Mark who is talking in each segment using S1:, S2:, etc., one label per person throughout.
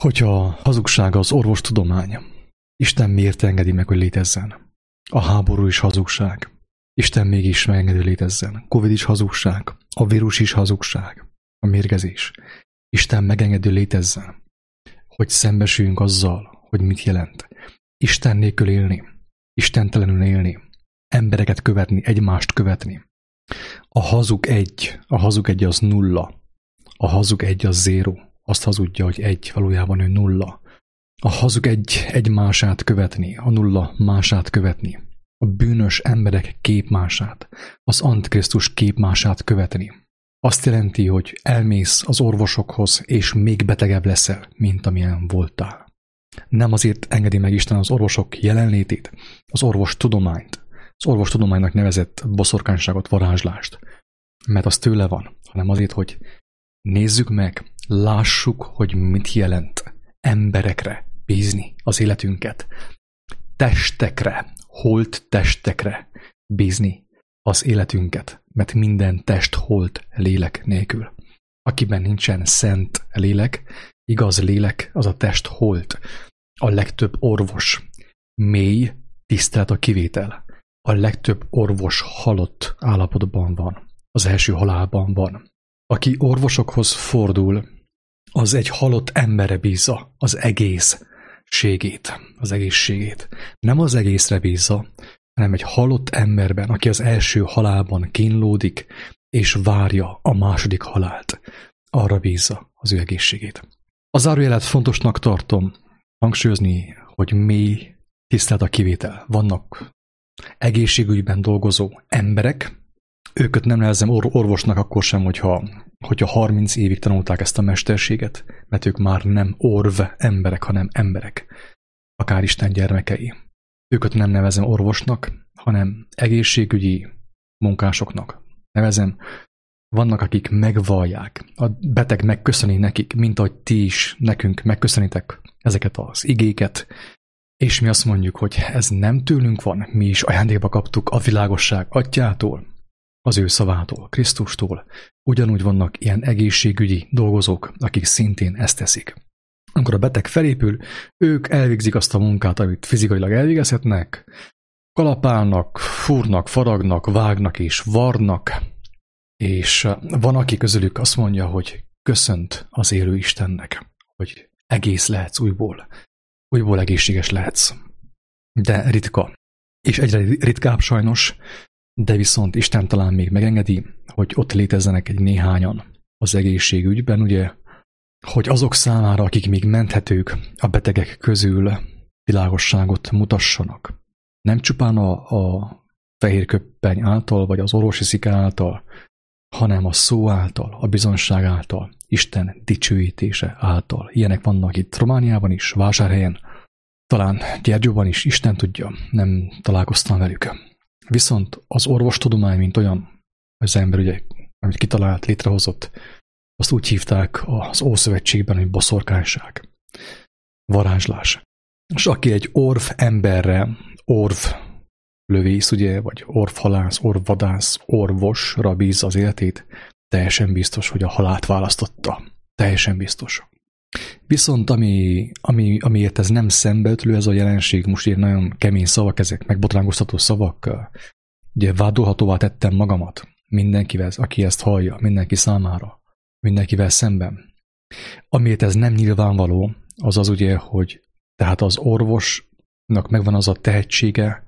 S1: Hogyha hazugság az orvostudomány, Isten miért engedi meg, hogy létezzen? A háború is hazugság. Isten mégis megengedi, hogy létezzen. Covid is hazugság. A vírus is hazugság. A mérgezés. Isten megengedi, hogy létezzen. Hogy szembesüljünk azzal, hogy mit jelent. Isten nélkül élni. Istentelenül élni. Embereket követni, egymást követni. A hazug egy az nulla. A hazug egy az zéro. Azt hazudja, hogy egy, valójában ő nulla. A hazug egy mását követni, a nulla mását követni. A bűnös emberek képmását, az Antikrisztus képmását követni. Azt jelenti, hogy elmész az orvosokhoz, és még betegebb leszel, mint amilyen voltál. Nem azért engedi meg Isten az orvosok jelenlétét, az orvostudományt, az orvostudománynak nevezett boszorkányságot, varázslást, mert az tőle van, hanem azért, hogy nézzük meg, lássuk, hogy mit jelent emberekre bízni az életünket, testekre, holt testekre bízni az életünket, mert minden test holt lélek nélkül. Akiben nincsen szent lélek, igaz lélek, az a test holt. A legtöbb orvos mély tisztelet a kivétel. A legtöbb orvos halott állapotban van. Az első halálban van. Aki orvosokhoz fordul, az egy halott emberre bízza az egészségét. Nem az egészre bízza, hanem egy halott emberben, aki az első halálban kínlódik, és várja a második halált. Arra bízza az ő egészségét. A zárójelet fontosnak tartom hangsúlyozni, hogy mély tisztelet a kivétel. Vannak egészségügyben dolgozó emberek, őket nem nevezem orvosnak akkor sem, hogyha 30 évig tanulták ezt a mesterséget, mert ők már nem emberek, hanem emberek, akár Isten gyermekei. Őket nem nevezem orvosnak, hanem egészségügyi munkásoknak nevezem. Vannak, akik megvallják, a beteg megköszöni nekik, mint ahogy ti is nekünk megköszönitek ezeket az igéket, és mi azt mondjuk, hogy ez nem tőlünk van, mi is ajándékba kaptuk a világosság atyától, az ő szavától, Krisztustól. Ugyanúgy vannak ilyen egészségügyi dolgozók, akik szintén ezt teszik. Amikor a beteg felépül, ők elvégzik azt a munkát, amit fizikailag elvégezhetnek, kalapálnak, fúrnak, faragnak, vágnak és varnak, és van, aki közülük azt mondja, hogy köszönt az élő Istennek, hogy egész lehetsz újból egészséges lehetsz. De ritka. És egyre ritkább sajnos, de viszont Isten talán még megengedi, hogy ott létezzenek egy néhányan az egészségügyben, ugye, hogy azok számára, akik még menthetők a betegek közül, világosságot mutassanak. Nem csupán a fehér köppeny által, vagy az orvosi szika által, hanem a szó által, a bizonság által, Isten dicsőítése által. Ilyenek vannak itt Romániában is, Vásárhelyen, talán Gyergyóban is, Isten tudja, nem találkoztam velük. Viszont az orvostudomány, mint olyan, az ember ugye, amit kitalált, létrehozott, azt úgy hívták az Ószövetségben, hogy boszorkányság, varázslás. És aki egy orvemberre, orvlövész, ugye, vagy orvhalász, orvvadász, orvosra bízza az életét, teljesen biztos, hogy a halált választotta. Teljesen biztos. Viszont amiért ez nem szembeötlő, ez a jelenség, most ilyen nagyon kemény szavak, ezek megbotránkoztató szavak, ugye vádolhatóvá tettem magamat mindenkivel, aki ezt hallja, mindenki számára, mindenkivel szemben. Amiért ez nem nyilvánvaló, az ugye, hogy tehát az orvosnak megvan az a tehetsége,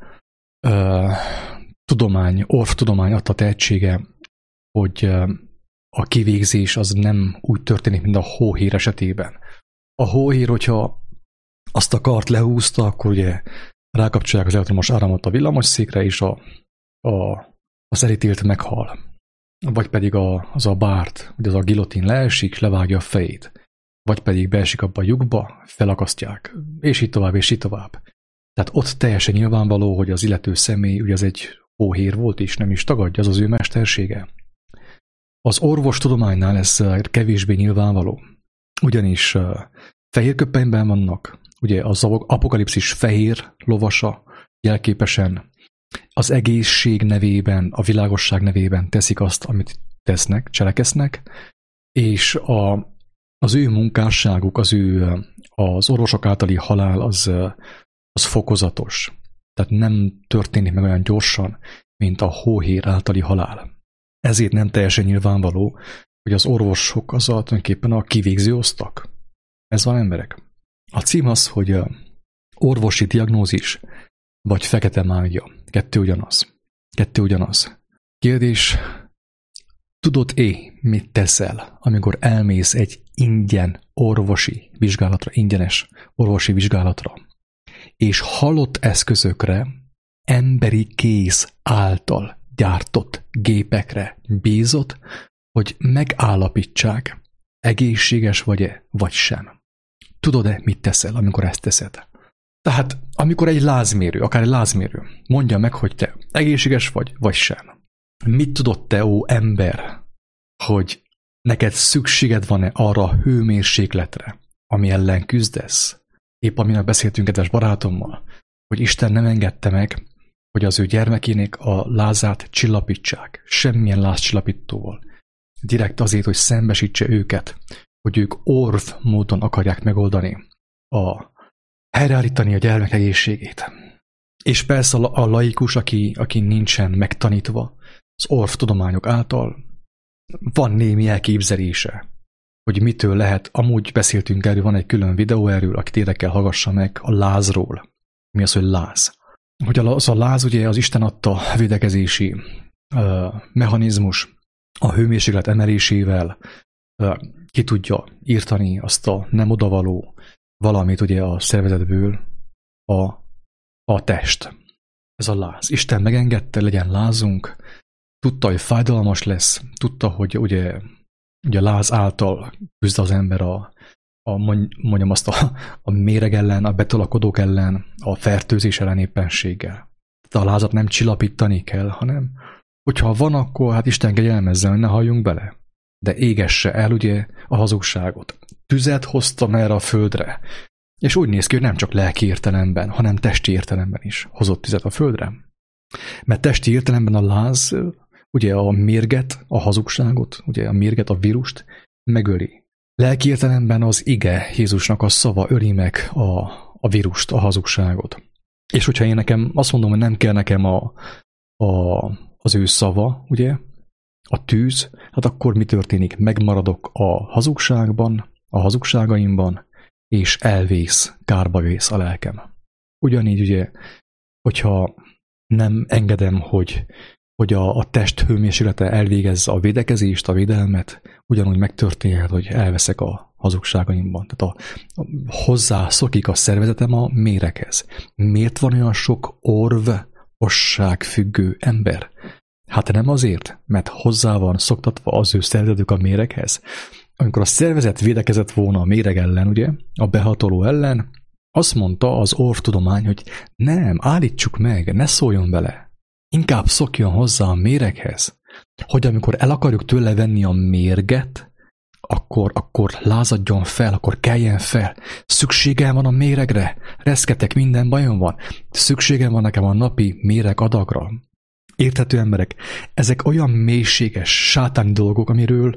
S1: orvtudomány adta tehetsége, hogy a kivégzés az nem úgy történik, mint a hóhér esetében. A hóhér, hogyha azt a kart lehúzta, akkor ugye rákapcsolják az elektromos áramot a villamosszékre, és az elítélt meghal. Vagy pedig az a bárt, ugye az a gilotin leesik, levágja a fejét. Vagy pedig beesik abba a lyukba, felakasztják, és így tovább, és így tovább. Tehát ott teljesen nyilvánvaló, hogy az illető személy, ugye ez egy hóhér volt, és nem is tagadja, az az ő mestersége. Az orvostudománynál ez kevésbé nyilvánvaló, ugyanis fehér köppenyben vannak, ugye az apokalipszis fehér lovasa jelképesen az egészség nevében, a világosság nevében teszik azt, amit tesznek, cselekesznek, és az ő munkásságuk, az orvosok általi halál az fokozatos. Tehát nem történik meg olyan gyorsan, mint a hóhér általi halál. Ezért nem teljesen nyilvánvaló, hogy az orvosok az tulajdonképpen a kivégző osztag. Ez van, emberek. A cím az, hogy orvosi diagnózis vagy fekete mágia. Kettő ugyanaz. Kérdés, tudod-e, mit teszel, amikor elmész egy ingyenes orvosi vizsgálatra, és halott eszközökre, emberi kéz által gyártott gépekre bízott, hogy megállapítsák, egészséges vagy-e, vagy sem. Tudod-e, mit teszel, amikor ezt teszed? Tehát, amikor akár egy lázmérő mondja meg, hogy te egészséges vagy sem. Mit tudod te, ó ember, hogy neked szükséged van-e arra a hőmérsékletre, ami ellen küzdesz? Épp aminek beszéltünk kedves barátommal, hogy Isten nem engedte meg, hogy az ő gyermekének a lázát csillapítsák, semmilyen lázcsillapítóval. Direkt azért, hogy szembesítse őket, hogy ők orv módon akarják megoldani, helyreállítani a gyermek egészségét. És persze a laikus, aki nincsen megtanítva, az orvtudományok által van némi elképzelése, hogy mitől lehet, amúgy beszéltünk erről, van egy külön videó erről, akit érdekel, hallgassa meg, a lázról. Mi az, hogy láz? Hogy az a láz ugye az Isten adta védekezési mechanizmus, a hőmérséklet emelésével ki tudja írtani azt a nem odavaló valamit ugye a szervezetből a test. Ez a láz. Isten megengedte, legyen lázunk, tudta, hogy fájdalmas lesz, tudta, hogy ugye láz által küzd az ember mondjam azt a méreg ellen, a betolakodók ellen, a fertőzés ellen éppenséggel. Tehát a lázat nem csillapítani kell, hanem hogyha van, akkor hát Isten kegyelmezzen, hogy ne halljunk bele. De égesse el ugye a hazugságot. Tüzet hoztam erre a földre, és úgy néz ki, hogy nem csak lelki értelemben, hanem testi értelemben is hozott tüzet a földre. Mert testi értelemben a láz ugye a mérget, a hazugságot, ugye a mérget, a vírust megöli. Lelki értelemben az ige, Jézusnak a szava öli meg a vírust, a hazugságot. És hogyha én nekem azt mondom, hogy nem kell nekem az ő szava, ugye, a tűz, hát akkor mi történik? Megmaradok a hazugságban, a hazugságaimban, és elvész, kárba vész a lelkem. Ugyanígy ugye, hogyha nem engedem, hogy a test hőmérséklete elvégezze a védekezést, a védelmet, ugyanúgy megtörténhet, hogy elveszek a hazugságaimban. Tehát hozzászokik a szervezetem a méreghez. Miért van olyan sok orvosság függő ember? Hát nem azért, mert hozzá van szoktatva az ő szervezetük a méreghez. Amikor a szervezet védekezett volna a méreg ellen, ugye, a behatoló ellen, azt mondta az orvtudomány, hogy nem, állítsuk meg, ne szóljon bele. Inkább szokjon hozzá a méreghez, hogy amikor el akarjuk tőle venni a mérget, akkor lázadjon fel, akkor keljen fel. Szükségem van a méregre, reszketek, minden bajom van. Szükségem van nekem a napi méreg adagra. Érthető emberek, ezek olyan mélységes, sátáni dolgok, amiről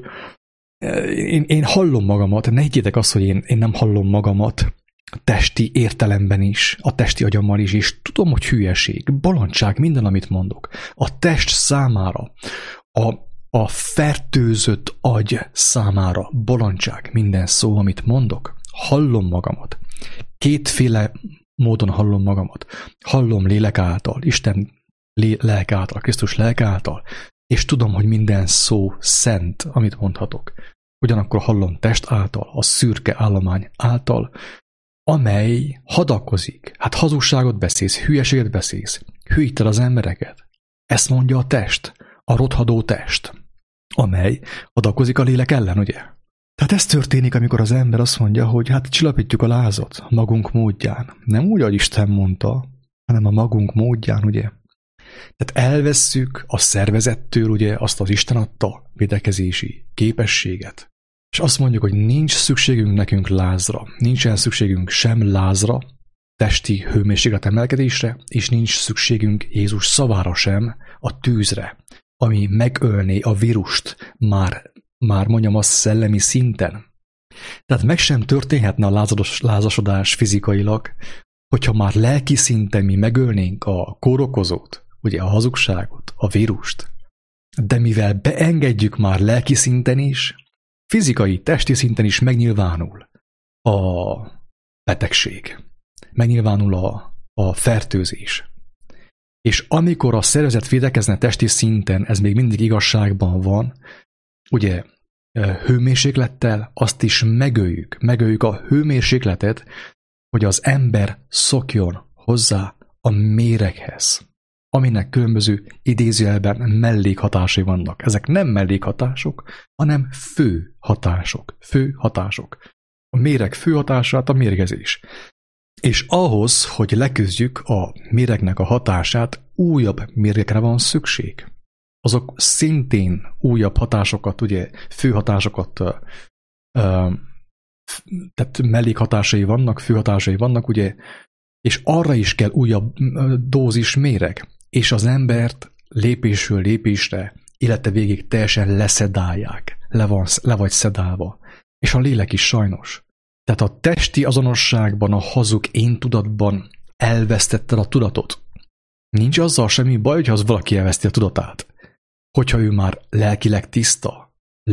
S1: én hallom magamat, ne higgyétek azt, hogy én nem hallom magamat a testi értelemben is, a testi agyammal is, és tudom, hogy hülyeség, bolondság, minden, amit mondok. A test számára, a fertőzött agy számára bolondság, minden szó, amit mondok. Hallom magamat. Kétféle módon hallom magamat. Hallom lélek által, Isten lelk által, Krisztus lelk által, és tudom, hogy minden szó szent, amit mondhatok. Ugyanakkor hallom test által, a szürke állomány által, amely hadakozik. Hát hazugságot beszélsz, hülyeséget beszélsz, hülyít el az embereket. Ezt mondja a test, a rothadó test, amely hadakozik a lélek ellen, ugye? Tehát ez történik, amikor az ember azt mondja, hogy hát csillapítjuk a lázat magunk módján. Nem úgy, ahogy Isten mondta, hanem a magunk módján, ugye? Tehát elvesszük a szervezettől ugye azt az Isten adta védekezési képességet. És azt mondjuk, hogy nincs szükségünk nekünk lázra, nincsen szükségünk sem lázra, testi hőmérséklet emelkedésre, és nincs szükségünk Jézus szavára sem, a tűzre, ami megölné a vírust már mondjam azt szellemi szinten. Tehát meg sem történhetne a lázasodás fizikailag, hogyha már lelki szinten mi megölnénk a kórokozót, ugye a hazugságot, a vírust. De mivel beengedjük már lelki szinten is, fizikai, testi szinten is megnyilvánul a betegség, megnyilvánul a fertőzés. És amikor a szervezet védekezne testi szinten, ez még mindig igazságban van, ugye hőmérséklettel azt is megöljük a hőmérsékletet, hogy az ember szokjon hozzá a méreghez, aminek különböző idézőjelben mellékhatásai vannak. Ezek nem mellékhatások, hanem fő hatások. A méreg fő hatását a mérgezés. És ahhoz, hogy leküzdjük a méregnek a hatását, újabb mérgekre van szükség. Azok szintén újabb hatásokat, ugye főhatásokat, tehát mellékhatásai vannak, főhatásai vannak, ugye, és arra is kell újabb dózis méreg. És az embert lépésről lépésre, élete végig teljesen leszedálják, le vagy szedálva. És a lélek is sajnos. Tehát a testi azonosságban, a hazug én tudatban elvesztetted a tudatot. Nincs azzal semmi baj, hogyha az valaki elveszti a tudatát. Hogyha ő már lelkileg tiszta,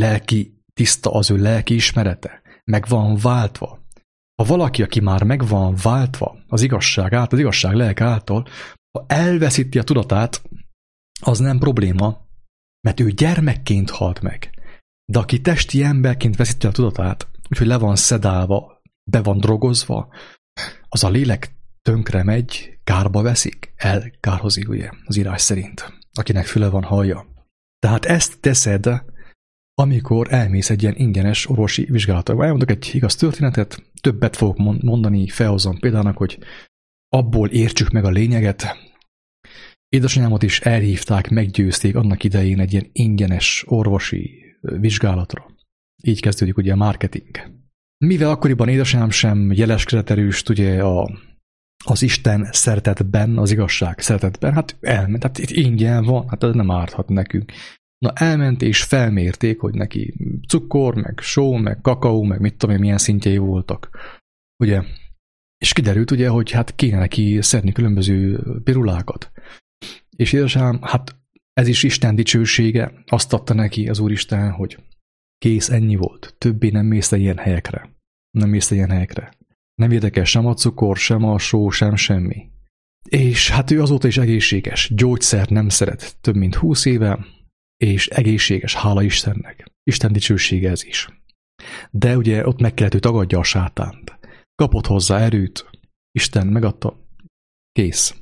S1: az ő lelki ismerete, meg van váltva. Ha valaki, aki már meg van váltva az igazság által, az igazság lelk által, ha elveszíti a tudatát, az nem probléma, mert ő gyermekként halt meg. De aki testi emberként veszíti a tudatát, úgyhogy le van szedálva, be van drogozva, az a lélek tönkre megy, kárba veszik, elkárhozik, ugye, az írás szerint, akinek füle van, hallja. Tehát ezt teszed, amikor elmész egy ilyen ingyenes orvosi vizsgálatra. Elmondok egy igaz történetet, többet fogok mondani, felhozom példának, hogy abból értsük meg a lényeget. Édesanyámot is elhívták, meggyőzték annak idején egy ilyen ingyenes orvosi vizsgálatra. Így kezdődik ugye a marketing. Mivel akkoriban édesanyám sem jeleskedett erőst ugye az Isten szeretetben, az igazság szeretetben, hát elment, hát itt ingyen van, hát ez nem árthat nekünk. Na elment és felmérték, hogy neki cukor, meg só, meg kakaó, meg mit tudom én, milyen szintjei voltak. Ugye? És kiderült ugye, hogy hát kéne neki szedni különböző pirulákat. És édesanyám, hát ez is Isten dicsősége, azt adta neki az Úristen, hogy kész, ennyi volt. Többé nem mész ilyen helyekre. Nem érdekel sem a cukor, sem a só, sem semmi. És hát ő azóta is egészséges. Gyógyszert nem szeret több mint 20 éve, és egészséges, hála Istennek. Isten dicsősége ez is. De ugye ott meg kellett, hogy tagadja a sátánt. Kapott hozzá erőt, Isten megadta, kész.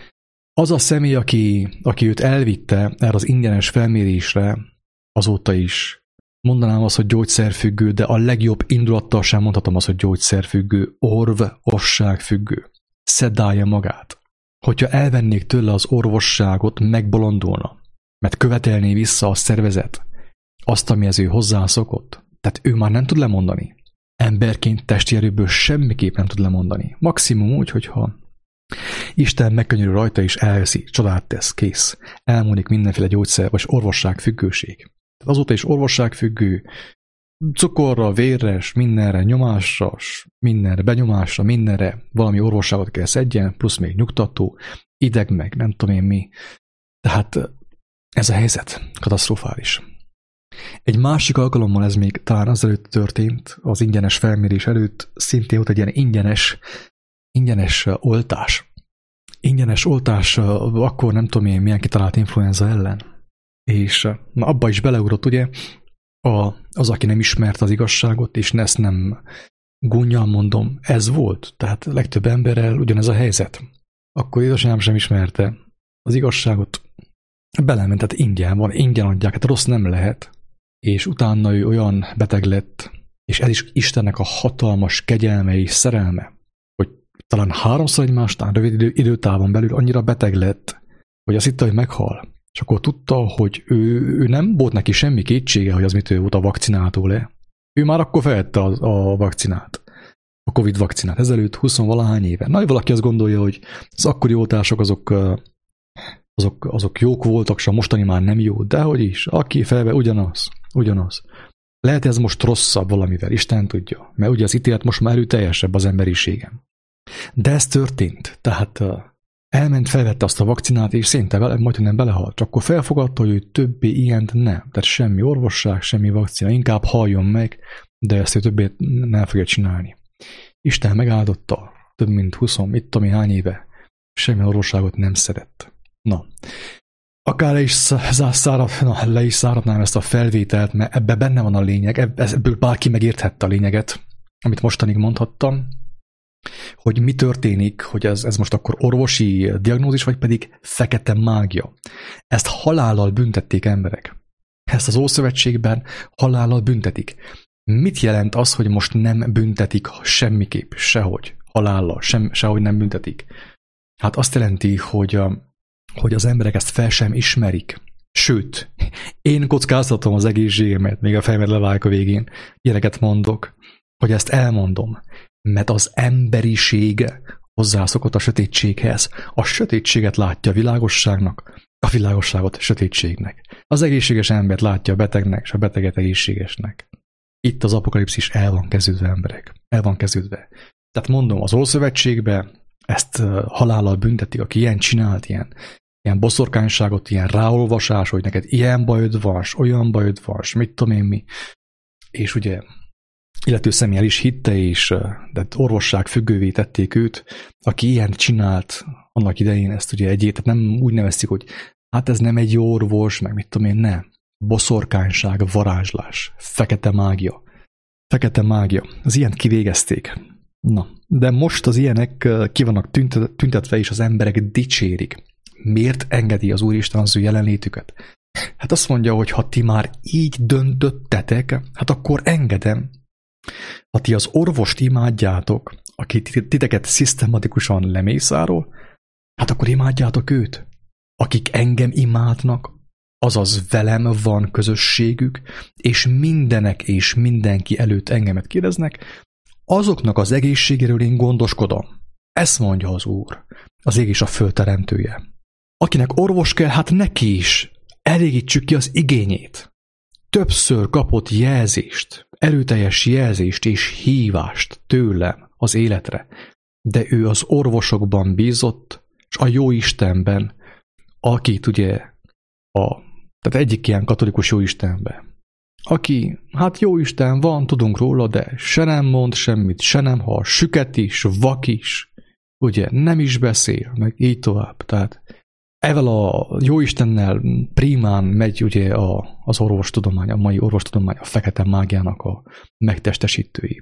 S1: Az a személy, aki őt elvitte erre az ingyenes felmérésre, azóta is mondanám azt, hogy gyógyszerfüggő, de a legjobb indulattal sem mondhatom azt, hogy gyógyszerfüggő, orvosságfüggő. Szedálja magát. Hogyha elvennék tőle az orvosságot, megbolondulna, mert követelné vissza a szervezet azt, amihez ő hozzászokott. Tehát ő már nem tud lemondani. Emberként testi erőből semmiképp nem tud lemondani. Maximum úgy, hogyha Isten megkönyörül rajta és elveszi, csodát tesz, kész. Elmúlik mindenféle gyógyszer vagy orvosságfüggőség. Tehát azóta is orvosságfüggő, cukorra, vérre, mindenre, nyomásra, mindenre, benyomásra, mindenre valami orvosságot kell szedjen, plusz még nyugtató, ideg meg, nem tudom én mi. Tehát ez a helyzet katasztrofális. Egy másik alkalommal, ez még talán azelőtt történt, az ingyenes felmérés előtt, szintén volt egy ilyen ingyenes oltás. Ingyenes oltás, akkor nem tudom én milyen kitalált influenza ellen. És na, abba is beleugrott ugye az, aki nem ismerte az igazságot, és ezt nem gúnnyal mondom, ez volt. Tehát legtöbb emberrel ugyanez a helyzet. Akkor édesanyám sem ismerte az igazságot, belement, tehát ingyen van, ingyen adják, hát rossz nem lehet. És utána ő olyan beteg lett, és ez is Istennek a hatalmas kegyelme és szerelme, hogy talán 3-szor egymástán rövid időtávon belül annyira beteg lett, hogy azt hitte, hogy meghal. És akkor tudta, hogy ő nem volt neki semmi kétsége, hogy az mitől volt a vakcinától-e. Ő már akkor felvette a vakcinát, a Covid vakcinát, ezelőtt 20-valahány éve. Na, valaki azt gondolja, hogy az akkori oltások azok jók voltak, és a mostani már nem jó, de hogy is, aki felve ugyanaz. Lehet ez most rosszabb valamivel, Isten tudja, mert ugye az ítélet most már erőteljesebb az emberiségem. De ez történt, tehát elment, felvette azt a vakcinát, és szinte majdnem belehalt. Csak akkor felfogadta, hogy ő többé ilyent nem. Tehát semmi orvosság, semmi vakcina, inkább halljon meg, de ezt ő többé nem fogja csinálni. Isten megáldotta, több mint 20, mit tudom én hány éve, semmi orvosságot nem szedett. Na, akár le is száradnám ezt a felvételt, mert ebben benne van a lényeg, ebből bárki megérthette a lényeget, amit mostanig mondhattam, hogy mi történik, hogy ez most akkor orvosi diagnózis, vagy pedig fekete mágia. Ezt halállal büntették emberek. Ezt az Ószövetségben halállal büntetik. Mit jelent az, hogy most nem büntetik semmiképp, sehogy, halállal, sehogy nem büntetik? Hát azt jelenti, hogy az emberek ezt fel sem ismerik. Sőt, én kockáztatom az egészségemet, még a fejemet levágjuk a végén, ilyeneket mondok, hogy ezt elmondom, mert az emberiség hozzászokott a sötétséghez. A sötétséget látja a világosságnak, a világosságot a sötétségnek. Az egészséges embert látja a betegnek, és a beteget egészségesnek. Itt az apokalipszis el van kezdődve, emberek. El van kezdődve. Tehát mondom, az Ószövetségben ezt halállal büntetik, aki ilyen csinált, ilyen boszorkányságot, ilyen ráolvasás, hogy neked ilyen bajod van, olyan bajod van, mit tudom én mi. És ugye illető személy el is hitte, és de orvosság függővé tették őt, aki ilyen csinált annak idején, ezt ugye tehát nem úgy nevezték, hogy hát ez nem egy jó orvos, meg mit tudom én, nem. Boszorkányság, varázslás, fekete mágia. Fekete mágia. Az ilyent kivégezték. Na, de most az ilyenek ki vannak tüntetve, és az emberek dicsérik. Miért engedi az Úristen az ő jelenlétüket? Hát azt mondja, hogy ha ti már így döntöttetek, hát akkor engedem. Ha ti az orvost imádjátok, aki titeket szisztematikusan lemészárol, hát akkor imádjátok őt. Akik engem imádnak, azaz velem van közösségük, és mindenek és mindenki előtt engemet kérdeznek, azoknak az egészségéről én gondoskodom. Ezt mondja az Úr, az ég és a föld teremtője. Akinek orvos kell, hát neki is elégítsük ki az igényét. Többször kapott jelzést, erőteljes jelzést és hívást tőlem az életre, de ő az orvosokban bízott, és a Jóistenben, akit ugye tehát egyik ilyen katolikus Jóistenben, aki, hát Jóisten van, tudunk róla, de se nem mond semmit, se nem hall, süket is, vak is, ugye nem is beszél, meg így tovább. Tehát ezzel a Jóistennel primán megy ugye az orvostudomány, a mai orvostudomány, a fekete mágiának a megtestesítői.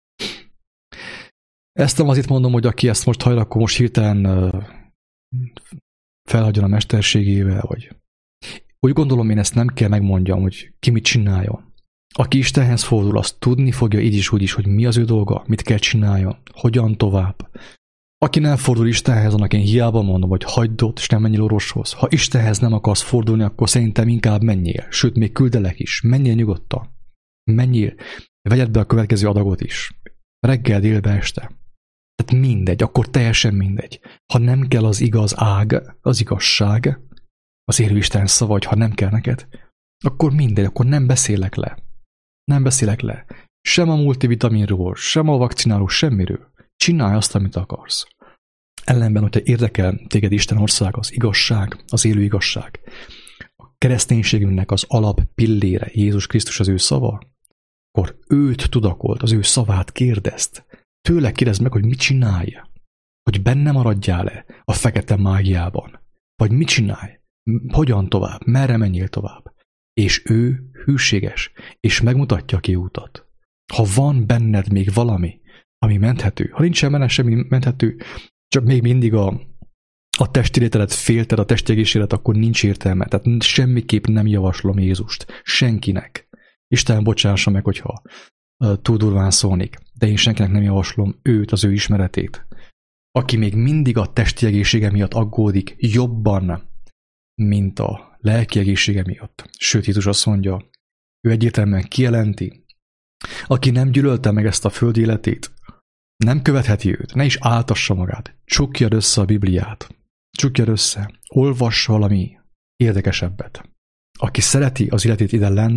S1: Ezt nem azért mondom, hogy aki ezt most hajl, akkor most hirtelen felhagyjon a mesterségével, vagy úgy gondolom, én ezt nem kell megmondjam, hogy ki mit csináljon. Aki Istenhez fordul, azt tudni fogja így is úgy is, hogy mi az ő dolga, mit kell csináljon, hogyan tovább. Aki nem fordul Istenhez, annak én hiába mondom, hogy hagyd ott, és nem menjél orvoshoz. Ha Istenhez nem akarsz fordulni, akkor szerintem inkább menjél. Sőt, még küldelek is. Menjél nyugodtan. Menjél. Vegyed be a következő adagot is. Reggel, délbe, este. Tehát mindegy, akkor teljesen mindegy. Ha nem kell az igaz ág, az igazság, az élő Isten szava, hogy ha nem kell neked, akkor mindegy, akkor nem beszélek le. Nem beszélek le. Sem a multivitaminról, sem a vakcináról, semmiről. Csinálj azt, amit akarsz. Ellenben, hogyha érdekel téged Isten ország, az igazság, az élő igazság, a kereszténységünknek az alap pillére, Jézus Krisztus az ő szava, akkor őt tudakolt, az ő szavát kérdezd. Tőle kérdezd meg, hogy mit csinálja. Hogy benne maradjál-e a fekete mágiában. Vagy mit csinálj. Hogyan tovább, merre menjél tovább. És ő hűséges, és megmutatja a kiútat. Ha van benned még valami, ami menthető, ha nincsen benne semmi menthető, csak még mindig a testi lételet félted, a testi egészséget, akkor nincs értelme. Tehát semmiképp nem javaslom Jézust. Senkinek. Isten bocsássa meg, hogyha túl durván szólnék. De én senkinek nem javaslom őt, az ő ismeretét. Aki még mindig a testi egészsége miatt aggódik jobban, mint a lelki egészsége miatt. Sőt, Jézus azt mondja, ő egyértelműen kijelenti, aki nem gyűlölte meg ezt a földi életét, nem követheti őt, ne is áltassa magát. Csukjad össze a Bibliát. Csukjad össze. Olvass valami érdekesebbet. Aki szereti az életét ide lenne,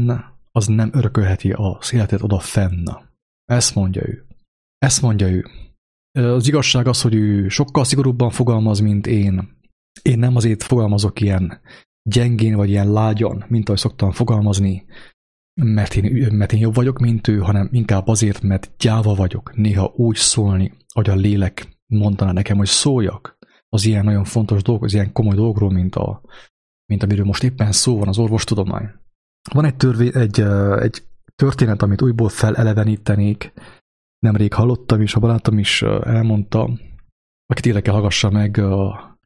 S1: az nem örökölheti az életet oda fenn. Ezt mondja ő. Ezt mondja ő. Az igazság az, hogy ő sokkal szigorúbban fogalmaz, mint én. Én nem azért fogalmazok ilyen gyengén, vagy ilyen lágyan, mint ahogy szoktam fogalmazni, mert én jobb vagyok, mint ő, hanem inkább azért, mert gyáva vagyok néha úgy szólni, hogy a lélek mondaná nekem, hogy szóljak az ilyen nagyon fontos dolgok, az ilyen komoly dolgokról, mint amiről most éppen szó van, az orvostudomány. Van egy történet, amit újból felelevenítenék. Nemrég hallottam, és a barátom is elmondta, akit érdekel, hallgassa meg, a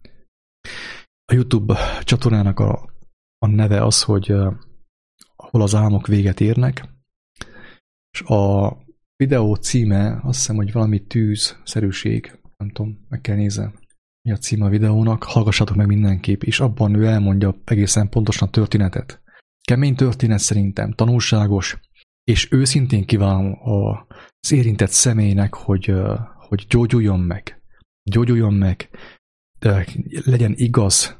S1: YouTube csatornának a neve az, hogy hol az álmok véget érnek, és a videó címe azt hiszem, hogy valami tűzszerűség, nem tudom, meg kell nézem, mi a címe a videónak, hallgassátok meg mindenképp, és abban ő elmondja egészen pontosan a történetet. Kemény történet szerintem, tanulságos, és őszintén kívánom az érintett személynek, hogy gyógyuljon meg, legyen igaz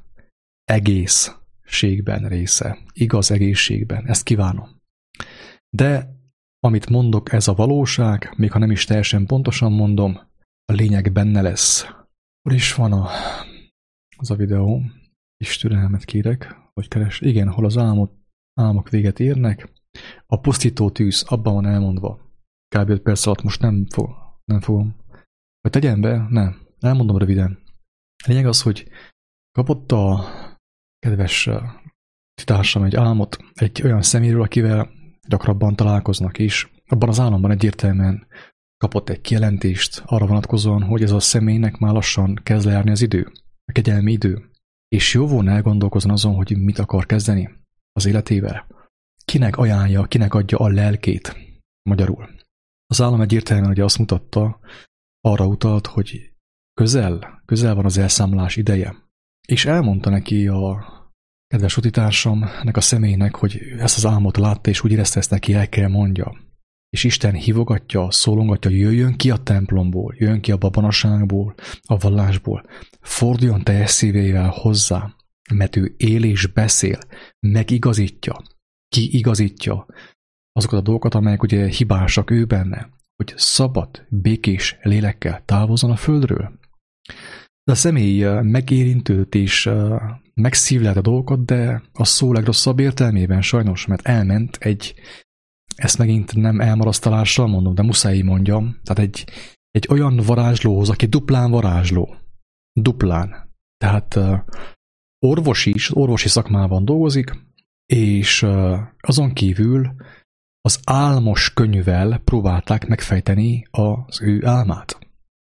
S1: egészségben része, igaz egészségben, ezt kívánom. De amit mondok, ez a valóság, még ha nem is teljesen pontosan mondom, a lényeg benne lesz. Hol is van az a videó? Kis türelmet kérek, hogy igen, hol az álmok véget érnek. A pusztító tűz, abban van elmondva. Kb. 5 perc alatt most nem fogom. Vagy tegyem be? Nem. Elmondom röviden. A lényeg az, hogy kapott a kedves társam egy álmot egy olyan személyről, akivel gyakrabban találkoznak, és abban az államban egyértelműen kapott egy kijelentést arra vonatkozóan, hogy ez a személynek már lassan kezd lejárni az idő, a kegyelmi idő. És jó volna elgondolkozni azon, hogy mit akar kezdeni az életével. Kinek ajánlja, kinek adja a lelkét, magyarul. Az állam egyértelműen ugye azt mutatta, arra utalt, hogy közel van az elszámolás ideje. És elmondta neki a kedves utitársamnak, a személynek, hogy ezt az álmot látta, és úgy érezte, ezt neki el kell mondja. És Isten hívogatja, szólongatja, jöjjön ki a templomból, jöjjön ki a babonaságból, a vallásból, forduljon teljes szívével hozzá, mert ő él és beszél, megigazítja, kiigazítja azokat a dolgokat, amelyek ugye hibásak ő benne, hogy szabad, békés lélekkel távozzon a földről. De a személy megérintőt és megszívlelt a dolgokat, de a szó legrosszabb értelmében sajnos, mert elment ezt megint nem elmarasztalással mondom, de muszáj mondjam, tehát egy olyan varázslóhoz, aki duplán varázsló. Duplán. Tehát orvosi szakmában dolgozik, és azon kívül az álmos könyvvel próbálták megfejteni az ő álmát.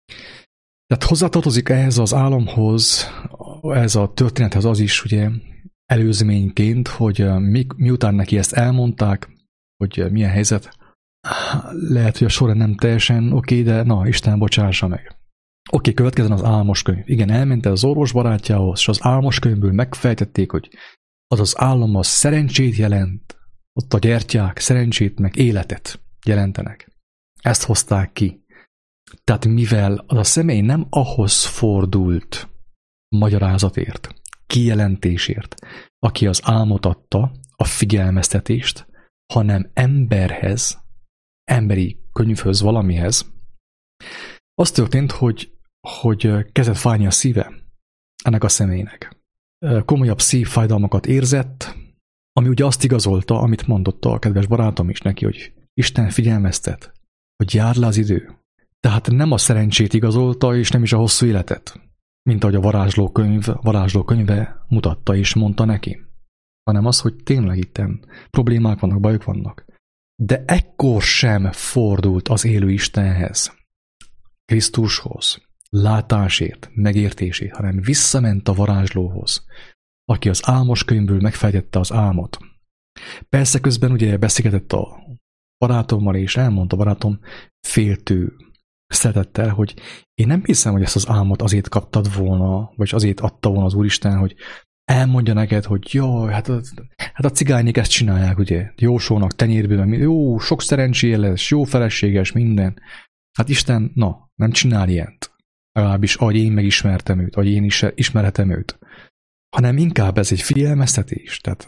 S1: Tehát hozzátartozik ehhez az álomhoz, ez a történethez az is ugye előzményként, hogy miután neki ezt elmondták, hogy milyen helyzet, lehet, hogy a sorra nem teljesen oké, de na, Isten bocsássa meg. Oké, következzen az álmos könyv. Igen, elment az orvos barátjához, és az álmos könyvből megfejtették, hogy az álom az szerencsét jelent, ott a gyertyák szerencsét meg életet jelentenek. Ezt hozták ki. Tehát mivel az a személy nem ahhoz fordult magyarázatért, kijelentésért, aki az álmot adta, a figyelmeztetést, hanem emberhez, emberi könyvhöz, valamihez, az történt, hogy kezdett fájni a szíve ennek a személynek. Komolyabb szívfájdalmakat érzett, ami ugye azt igazolta, amit mondotta a kedves barátom is neki, hogy Isten figyelmeztet, hogy jár le az idő. Tehát nem a szerencsét igazolta, és nem is a hosszú életet, mint ahogy a varázsló könyve mutatta és mondta neki, hanem az, hogy tényleg itten problémák vannak, bajok vannak. De ekkor sem fordult az élő Istenhez, Krisztushoz, látásért, megértését, hanem visszament a varázslóhoz, aki az álmos könyvből megfejtette az álmot. Persze közben ugye beszélgetett a barátommal, és elmondta a barátom féltő szeretettel, hogy én nem hiszem, hogy ezt az álmot azért kaptad volna, vagy azért adta volna az Úristen, hogy elmondja neked, hogy jaj, hát a cigányok ezt csinálják, ugye, jósolnak tenyérből, jó, sok szerencséje lesz, jó feleséges, minden. Hát Isten, nem csinál ilyent. Legalábbis, ahogy én megismertem őt, ahogy én is ismerhetem őt. Hanem inkább ez egy figyelmeztetés. Tehát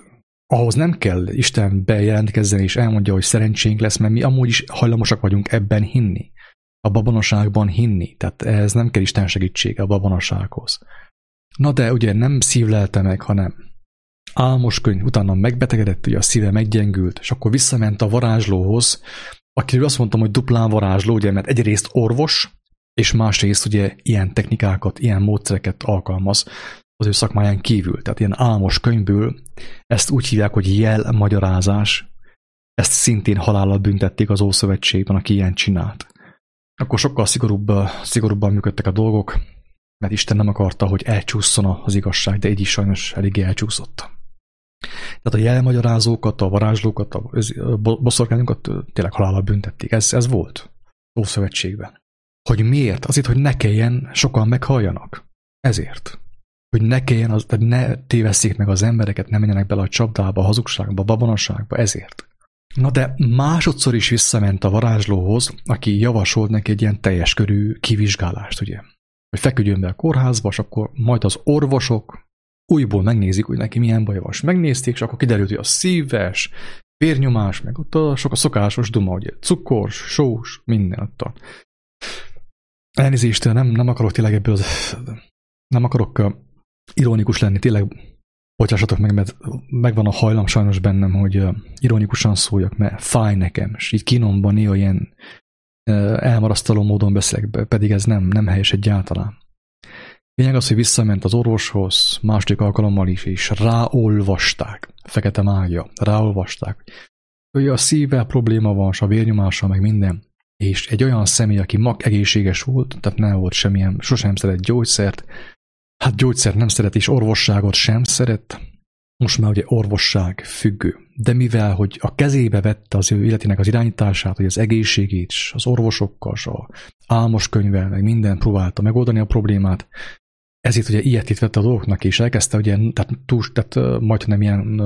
S1: ahhoz nem kell Isten bejelentkezzen és elmondja, hogy szerencsénk lesz, mert mi amúgy is hajlamosak vagyunk ebben hinni. A babonaságban hinni. Tehát ez nem kell Isten segítsége a babonasághoz. Na de ugye nem szívlelte meg, hanem álmoskönyv, utána megbetegedett, ugye a szíve meggyengült, és akkor visszament a varázslóhoz, akiről azt mondtam, hogy duplán varázsló, ugye, mert egyrészt orvos, és másrészt ugye ilyen technikákat, ilyen módszereket alkalmaz az ő szakmáján kívül. Tehát ilyen álmos könyvből ezt úgy hívják, hogy jelmagyarázás. Ezt szintén halállal büntették az Ószövetségben, aki ilyen csinált. Akkor sokkal szigorúbban működtek a dolgok, mert Isten nem akarta, hogy elcsúszson az igazság, de így is sajnos eléggé elcsúszott. Tehát a jelmagyarázókat, a varázslókat, a boszorkányokat tényleg halállal büntették. Ez volt Ószövetségben. Hogy miért? Azért, hogy ne kelljen sokan meghalljanak. Ezért. Hogy ne kelljen, tehát ne tévesszék meg az embereket, ne menjenek bele a csapdába, a hazugságba, a babonaságba, ezért. Na de másodszor is visszament a varázslóhoz, aki javasolt neki egy ilyen teljes körű kivizsgálást, ugye. Hogy feküdjön be a kórházba, és akkor majd az orvosok újból megnézik, hogy neki milyen baja van. Megnézték, és akkor kiderült, hogy a szíves, vérnyomás, meg ott a szokásos duma, ugye cukors, sós, minden ott. Elnézést, nem akarok tényleg ebből nem akarok ironikus lenni, tényleg bocsássatok meg, mert megvan a hajlam sajnos bennem, hogy ironikusan szóljak, mert fáj nekem, és így kínomban néha ilyen elmarasztaló módon beszélek, pedig ez nem helyes egyáltalán. Lényeg az, hogy visszament az orvoshoz, második alkalommal is, és ráolvasták, fekete mágia, ráolvasták, hogy a szívvel probléma van, és a vérnyomással, meg minden, és egy olyan személy, aki egészséges volt, tehát nem volt semmilyen, sosem szeret gyógyszert, hát gyógyszert nem szeret, és orvosságot sem szeret, most már ugye orvosság függő. De mivel, hogy a kezébe vette az ő életének az irányítását, hogy az egészségét, az orvosokkal, az álmoskönyvvel, meg minden próbálta megoldani a problémát, ezért ugye ilyetét vette a dolgoknak, és elkezdte ugye, tehát majdnem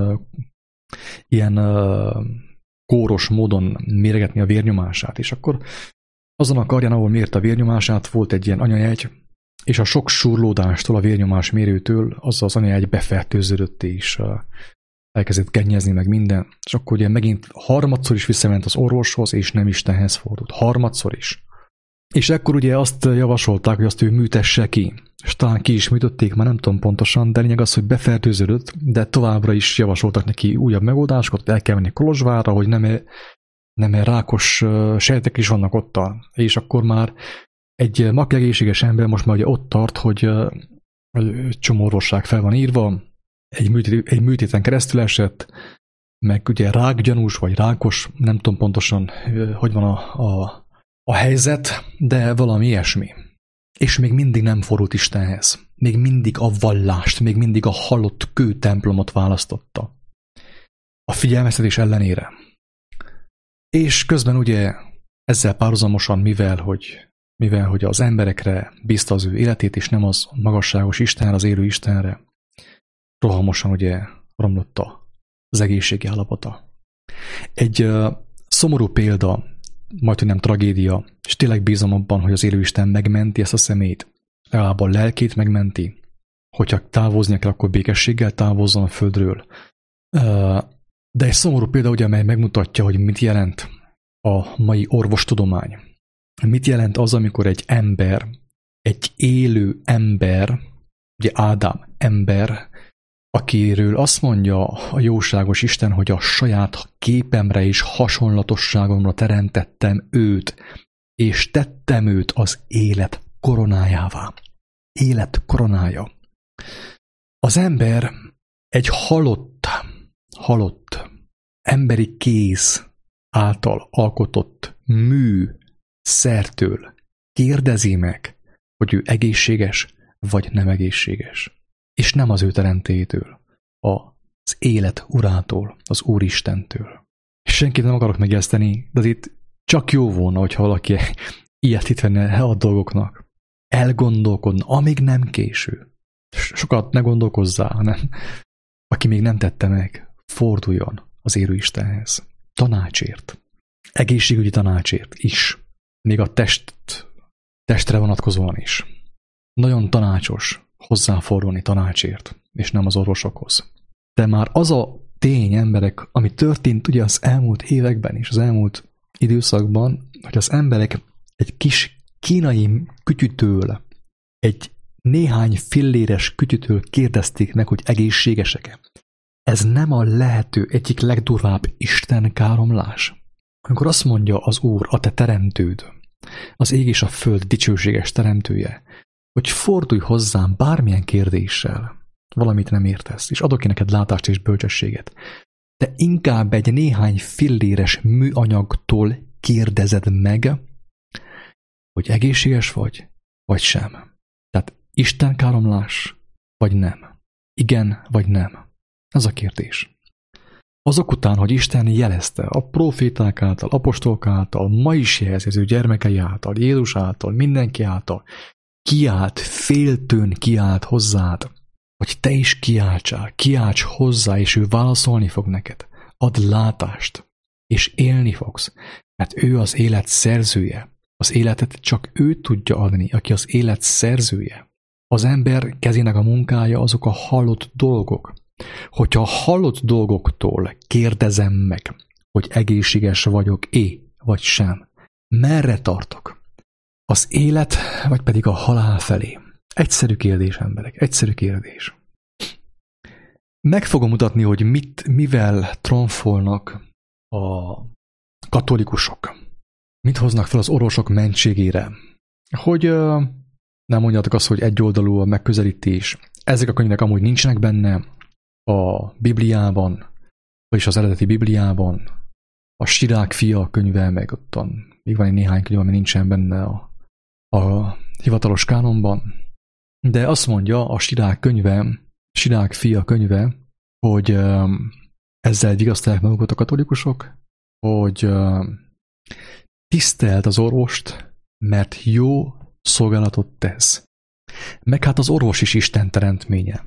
S1: ilyen kóros módon méregetni a vérnyomását, és akkor azon a karján, ahol mérte a vérnyomását, volt egy ilyen anyajegy, és a sok surlódástól, a vérnyomás mérőtől az anyajegy befertőződött, és elkezdett gennyezni meg minden. És akkor ugye megint harmadszor is visszament az orvoshoz, és nem Istenhez fordult. Harmadszor is. És ekkor ugye azt javasolták, hogy azt ő műtesse ki. És talán ki is műtötték, már nem tudom pontosan, de lényeg az, hogy befertőződött, de továbbra is javasoltak neki újabb megoldásokat, el kell menni Kolozsvárra, hogy nem rákos sejtek is vannak ott. És akkor már egy egészséges ember most már ugye ott tart, hogy csomó orvosság fel van írva, egy műtéten keresztül esett, meg ugye rákgyanús vagy rákos, nem tudom pontosan, hogy van a helyzet, de valami ilyesmi. És még mindig nem fordult Istenhez. Még mindig a vallást, még mindig a halott kőtemplomot választotta. A figyelmeztetés ellenére. És közben ugye ezzel párhuzamosan, mivel hogy az emberekre bízta az ő életét, és nem az magasságos Istenre, az élő Istenre, rohamosan ugye romlott az egészségi állapota. Egy szomorú példa, majdnem nem tragédia, és tényleg bízom abban, hogy az élő Isten megmenti ezt a személyt, legalább a lelkét megmenti, hogyha távoznia kell, akkor békességgel távozzon a földről. De egy szomorú példa, ugye, amely megmutatja, hogy mit jelent a mai orvostudomány. Mit jelent az, amikor egy ember, egy élő ember, ugye Ádám ember, akiről azt mondja a jóságos Isten, hogy a saját képemre és hasonlatosságomra teremtettem őt, és tettem őt az élet koronájává. Élet koronája. Az ember egy halott emberi kéz által alkotott mű szertől kérdezi meg, hogy ő egészséges vagy nem egészséges. És nem az ő teremtétől, az élet urától, az Úristentől. Senkit nem akarok megjeszteni, de itt csak jó volna, hogyha valaki ilyet itt venne a dolgoknak. Elgondolkodna, amíg nem késő. Sokat ne gondolkozzál, hanem aki még nem tette meg, forduljon az élő Istenhez. Tanácsért. Egészségügyi tanácsért is. Még a testre vonatkozóan is. Nagyon tanácsos hozzáfordulni tanácsért, és nem az orvosokhoz. De már az a tény, emberek, ami történt ugye az elmúlt években és az elmúlt időszakban, hogy az emberek egy kis kínai kütyütől, egy néhány filléres kütyütől kérdezték meg, hogy egészségesek-e. Ez nem a lehető egyik legdurvább istenkáromlás. Amikor azt mondja az Úr, a te teremtőd, az ég és a föld dicsőséges teremtője, hogy fordulj hozzám bármilyen kérdéssel, valamit nem értesz, és adok ki neked látást és bölcsességet, de inkább egy néhány filléres műanyagtól kérdezed meg, hogy egészséges vagy sem. Tehát istenkáromlás, vagy nem. Igen, vagy nem. Ez a kérdés. Azok után, hogy Isten jelezte a proféták által, apostolok által, ma is jelzi az ő gyermekei által, Jézus által, mindenki által, kiált, féltőn kiált hozzád, hogy te is kiálts hozzá, és ő válaszolni fog neked. Add látást, és élni fogsz, mert ő az élet szerzője. Az életet csak ő tudja adni, aki az élet szerzője. Az ember kezének a munkája azok a hallott dolgok. Hogyha a hallott dolgoktól kérdezem meg, hogy egészséges vagyok-e, vagy sem, merre tartok? Az élet, vagy pedig a halál felé? Egyszerű kérdés, emberek, egyszerű kérdés. Meg fogom mutatni, hogy mivel tromfolnak a katolikusok. Mit hoznak fel az orvosok mentségére? Hogy nem mondjátok azt, hogy egyoldalú a megközelítés. Ezek a könyvek amúgy nincsenek benne a Bibliában, vagyis az eredeti Bibliában. A Sirák fia könyve, meg ottan még van egy néhány könyv, ami nincsen benne a hivatalos kánonban. De azt mondja a Sirák fia könyve, hogy ezzel vigasztalják magukat a katolikusok, hogy tiszteld az orvost, mert jó szolgálatot tesz. Meg hát az orvos is Isten teremtménye.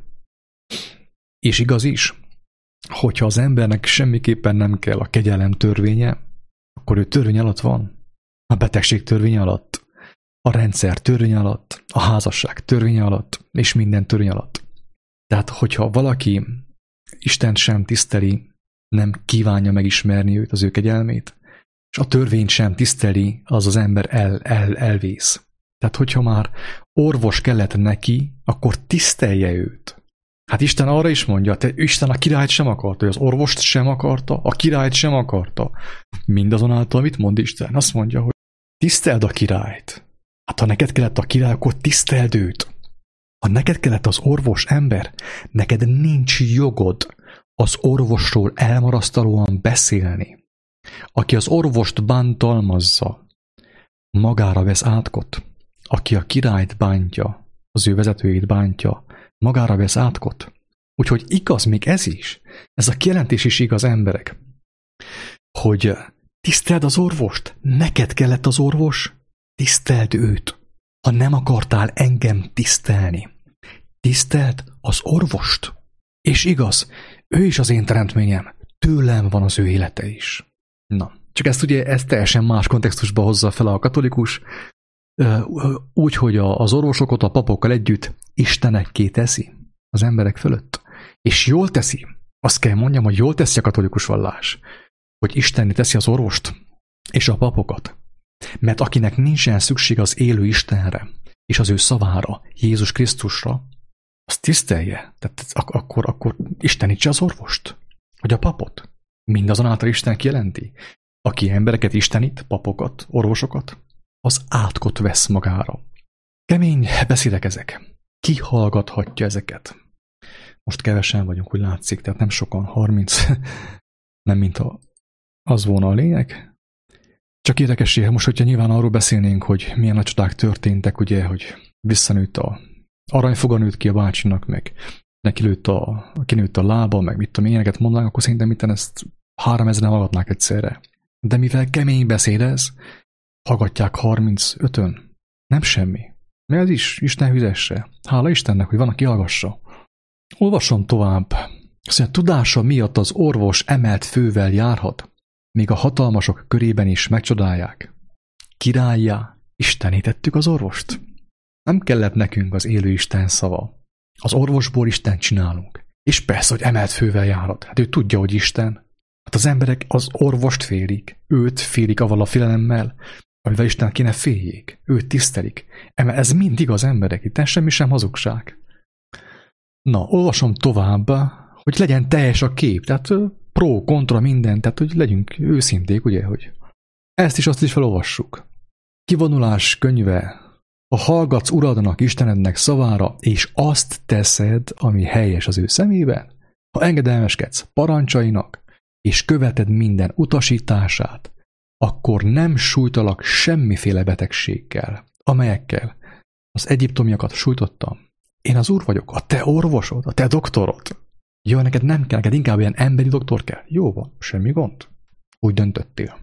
S1: És igaz is, hogyha az embernek semmiképpen nem kell a kegyelem törvénye, akkor ő törvény alatt van. A betegség törvénye alatt, a rendszer törvény alatt, a házasság törvénye alatt, és minden törvény alatt. Tehát, hogyha valaki Istent sem tiszteli, nem kívánja megismerni őt, az ő kegyelmét, és a törvényt sem tiszteli, az ember elvész. Tehát, hogyha már orvos kellett neki, akkor tisztelje őt. Hát Isten arra is mondja, Isten a királyt sem akarta, hogy az orvost sem akarta, a királyt sem akarta. Mindazonáltal mit mond Isten? Azt mondja, hogy tiszteld a királyt. Hát ha neked kellett a király, akkor tiszteld őt. Ha neked kellett az orvos ember, neked nincs jogod az orvosról elmarasztalóan beszélni. Aki az orvost bántalmazza, magára vesz átkot. Aki a királyt bántja, az ő vezetőjét bántja, magára vesz átkot. Úgyhogy igaz még ez is. Ez a kijelentés is igaz, emberek. Hogy tiszteld az orvost, neked kellett az orvos, tiszteld őt. Ha nem akartál engem tisztelni, tiszteld az orvost. És igaz, ő is az én teremtményem, tőlem van az ő élete is. Na, csak ezt ugye teljesen más kontextusba hozza fel a katolikus, úgy, hogy az orvosokat a papokkal együtt istenekké teszi az emberek fölött. És jól teszi. Azt kell mondjam, hogy jól teszi a katolikus vallás, hogy istenné teszi az orvost és a papokat. Mert akinek nincsen szükség az élő Istenre és az ő szavára, Jézus Krisztusra, az tisztelje. Tehát akkor istenítse az orvost, vagy a papot. Mindazonáltal Isten kijelenti. Aki embereket istenít, papokat, orvosokat, az átkot vesz magára. Kemény beszédek ezek. Ki hallgathatja ezeket? Most kevesen vagyunk, hogy látszik, tehát nem sokan, 30. Nem mint az volna a lényeg. Csak érdekesség, most, hogyha nyilván arról beszélnénk, hogy milyen nagy csodák történtek, ugye, hogy visszanőtt a aranyfoga nőtt ki a bácsinak, meg kinőtt a lába, meg mit tudom, ilyeneket mondanánk, akkor szerintem itt ezt 3000-en hallgatnák egyszerre. De mivel kemény beszéd ez, hallgatják 35-ön. Nem semmi. Mi az is? Isten hüzesse. Hála Istennek, hogy van, aki hallgassa. Olvasom tovább. Azt mondja, tudása miatt az orvos emelt fővel járhat, még a hatalmasok körében is megcsodálják. Királlyá istenítettük az orvost. Nem kellett nekünk az élő Isten szava. Az orvosból Isten csinálunk. És persze, hogy emelt fővel járat. Hát ő tudja, hogy Isten. Hát az emberek az orvost félik. Őt félik avval a félelemmel, amivel Isten kéne féljék. Őt tisztelik. Ez mind igaz, emberek. Itt semmi sem hazugság. Na, olvasom tovább, hogy legyen teljes a kép. Tehát pro, kontra, minden. Tehát, hogy legyünk őszinték, ugye, hogy ezt is azt is felolvassuk. Kivonulás könyve. Ha hallgatsz Uradnak, Istenednek szavára, és azt teszed, ami helyes az ő szemében, ha engedelmeskedsz parancsainak, és követed minden utasítását, akkor nem sújtalak semmiféle betegséggel, amelyekkel az egyiptomiakat sújtottam. Én az Úr vagyok, a te orvosod, a te doktorod. Jó, neked nem kell, neked inkább ilyen emberi doktor kell. Jó van, semmi gond. Úgy döntöttél.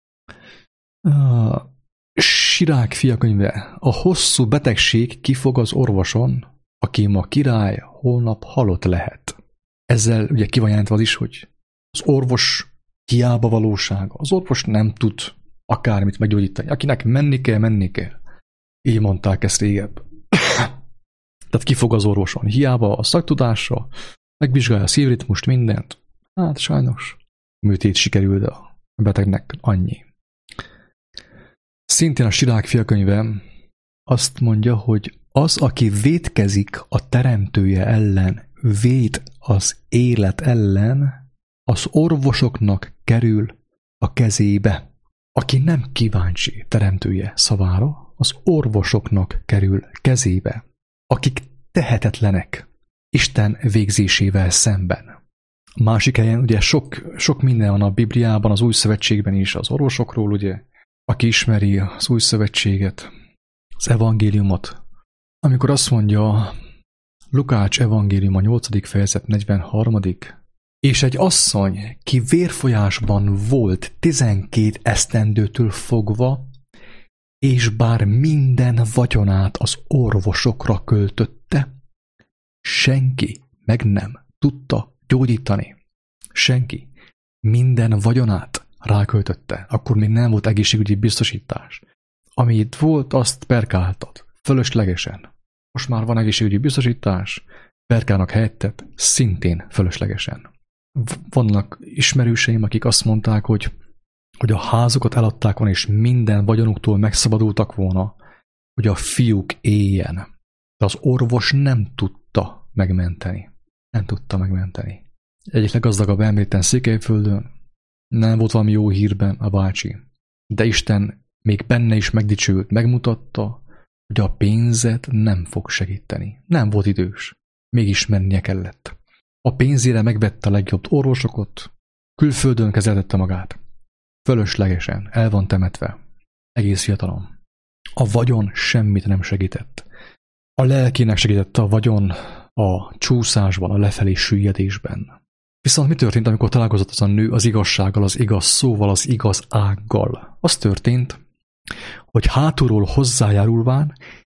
S1: Sirák fiakönyve. A hosszú betegség kifog az orvoson, aki ma király, holnap halott lehet. Ezzel ugye ki van jelentve az is, hogy az orvos hiába valósága. Az orvos nem tud akármit meggyógyítani. Akinek menni kell. Így mondták ezt régebb. Tehát kifog az orvoson. Hiába a szaktudása, megvizsgálja a szívritmust, mindent. Hát sajnos műtét sikerül, de a betegnek annyi. Szintén a Sirák fiakönyve azt mondja, hogy az, aki vétkezik a teremtője ellen, véd az élet ellen, az orvosoknak kerül a kezébe. Aki nem kíváncsi teremtője szavára, az orvosoknak kerül kezébe. Akik tehetetlenek Isten végzésével szemben. A másik helyen ugye sok minden van a Bibliában, az Új Szövetségben is az orvosokról, ugye, aki ismeri az Új Szövetséget, az evangéliumot, amikor azt mondja Lukács evangélium a 8. fejezet 43. És egy asszony, ki vérfolyásban volt 12 esztendőtől fogva, és bár minden vagyonát az orvosokra költötte, senki meg nem tudta gyógyítani. Senki minden vagyonát ráköltötte. Akkor még nem volt egészségügyi biztosítás. Ami itt volt, azt perkáltad. Fölöslegesen. Most már van egészségügyi biztosítás, perkálnak helyettet, szintén fölöslegesen. Vannak ismerőseim, akik azt mondták, hogy a házukat eladták volna, és minden vagyonuktól megszabadultak volna, hogy a fiúk éljen. De az orvos nem tudta megmenteni. Nem tudta megmenteni. Egyik leggazdagabb említen Székelyföldön nem volt valami jó hírben a bácsi. De Isten még benne is megdicsült, megmutatta, hogy a pénzet nem fog segíteni. Nem volt idős. Mégis mennie kellett. A pénzére megvette a legjobb orvosokat, külföldön kezeltette magát. Fölöslegesen, el van temetve. Egész fiatalon. A vagyon semmit nem segített. A lelkének segítette a vagyon a csúszásban, a lefelé süllyedésben. Viszont mi történt, amikor találkozott az a nő az igazsággal, az igaz szóval, az igaz ággal? Az történt, hogy hátulról hozzájárulván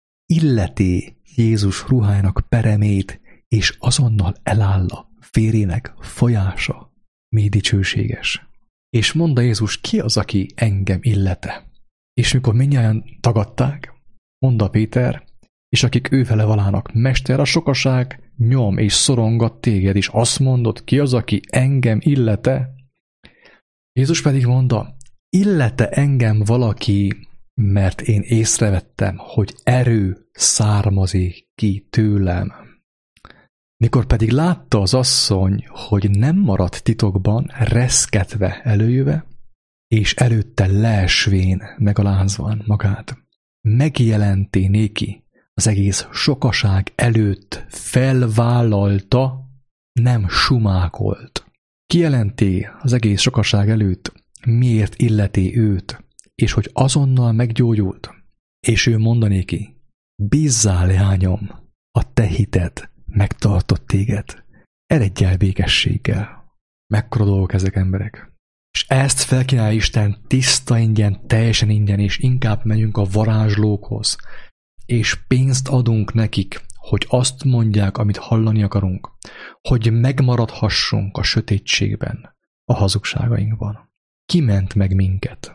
S1: illeti Jézus ruhájának peremét, és azonnal eláll vérének folyása. Mi dicsőséges. És mondta Jézus, ki az, aki engem illete? És mikor mindnyájan tagadták, mondta Péter, és akik ővele valának, Mester, a sokaság nyom és szorongat téged, és azt mondod, ki az, aki engem illete? Jézus pedig mondta, illete engem valaki, mert én észrevettem, hogy erő származik ki tőlem. Mikor pedig látta az asszony, hogy nem maradt titokban, reszketve előjöve, és előtte leesvén megalázván magát, megjelenti néki az egész sokaság előtt, felvállalta, nem sumákolt. Kijelenti az egész sokaság előtt, miért illeti őt, és hogy azonnal meggyógyult. És ő mondanéki, bízzál, leányom, a te hited megtartott téged. Eredj el békességgel. Mekkora dolgok ezek, emberek. És ezt felkínálja Isten tiszta ingyen, teljesen ingyen, és inkább megyünk a varázslókhoz, és pénzt adunk nekik, hogy azt mondják, amit hallani akarunk, hogy megmaradhassunk a sötétségben, a hazugságainkban. Ki ment meg minket?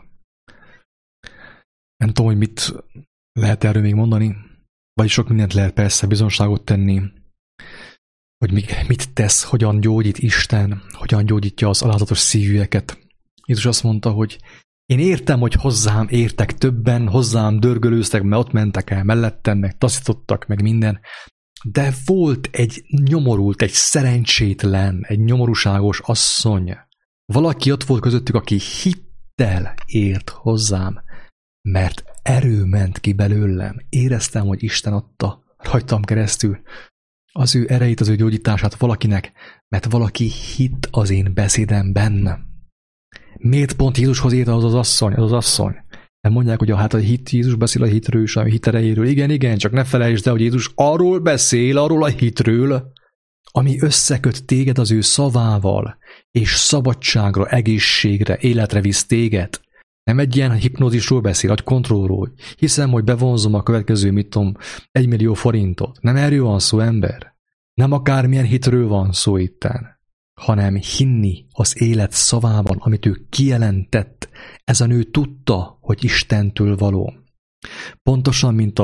S1: Nem tudom, hogy mit lehet erről még mondani, vagy sok mindent lehet persze bizonságot tenni, mit tesz, hogyan gyógyít Isten, hogyan gyógyítja az alázatos szívűeket. Jézus azt mondta, hogy én értem, hogy hozzám értek többen, hozzám dörgölőztek, mert ott mentek el mellettem, meg taszítottak, meg minden, de volt egy nyomorult, egy szerencsétlen, egy nyomorúságos asszony. Valaki ott volt közöttük, aki hittel ért hozzám, mert erő ment ki belőlem. Éreztem, hogy Isten adta rajtam keresztül az ő erejét, az ő gyógyítását valakinek, mert valaki hitt az én beszédemben. Miért pont Jézushoz ért az asszony? Nem mondják, hogy a hit, Jézus beszél a hitről és a hit erejéről. Igen, csak ne felejtsd el, hogy Jézus arról beszél, arról a hitről, ami összeköt téged az ő szavával, és szabadságra, egészségre, életre visz téged. Nem egy ilyen hipnózisról beszél, agykontrollról. Hiszem, hogy bevonzom a következő, 1 millió forintot. Nem erről van szó, ember. Nem akármilyen hitről van szó itten, hanem hinni az élet szavában, amit ő kijelentett. Ez a nő tudta, hogy Istentől való. Pontosan, mint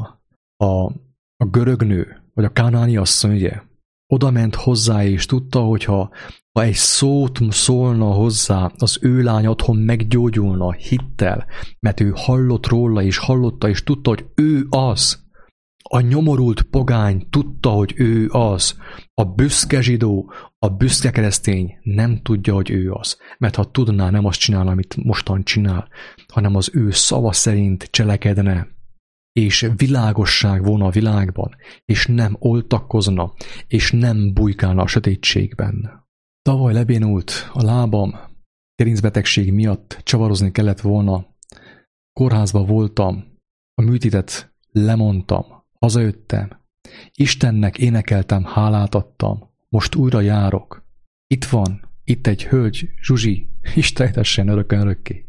S1: a görög nő, vagy a kánaáni asszony, ugye, oda ment hozzá, és tudta, hogyha egy szót szólna hozzá, az ő lánya otthon meggyógyulna hittel, mert ő hallott róla, és hallotta, és tudta, hogy ő az. A nyomorult pogány tudta, hogy ő az. A büszke zsidó, a büszke keresztény nem tudja, hogy ő az. Mert ha tudná, nem azt csinálna, amit mostan csinál, hanem az ő szava szerint cselekedne, és világosság volna a világban, és nem oltakozna, és nem bujkálna a sötétségben. Tavaly lebénult a lábam, gerincbetegség miatt csavarozni kellett volna. Kórházban voltam, a műtétet lemondtam, hazajöttem. Istennek énekeltem, hálát adtam. Most újra járok. Itt van, itt egy hölgy, Zsuzsi, Isten étessen örökön örökké.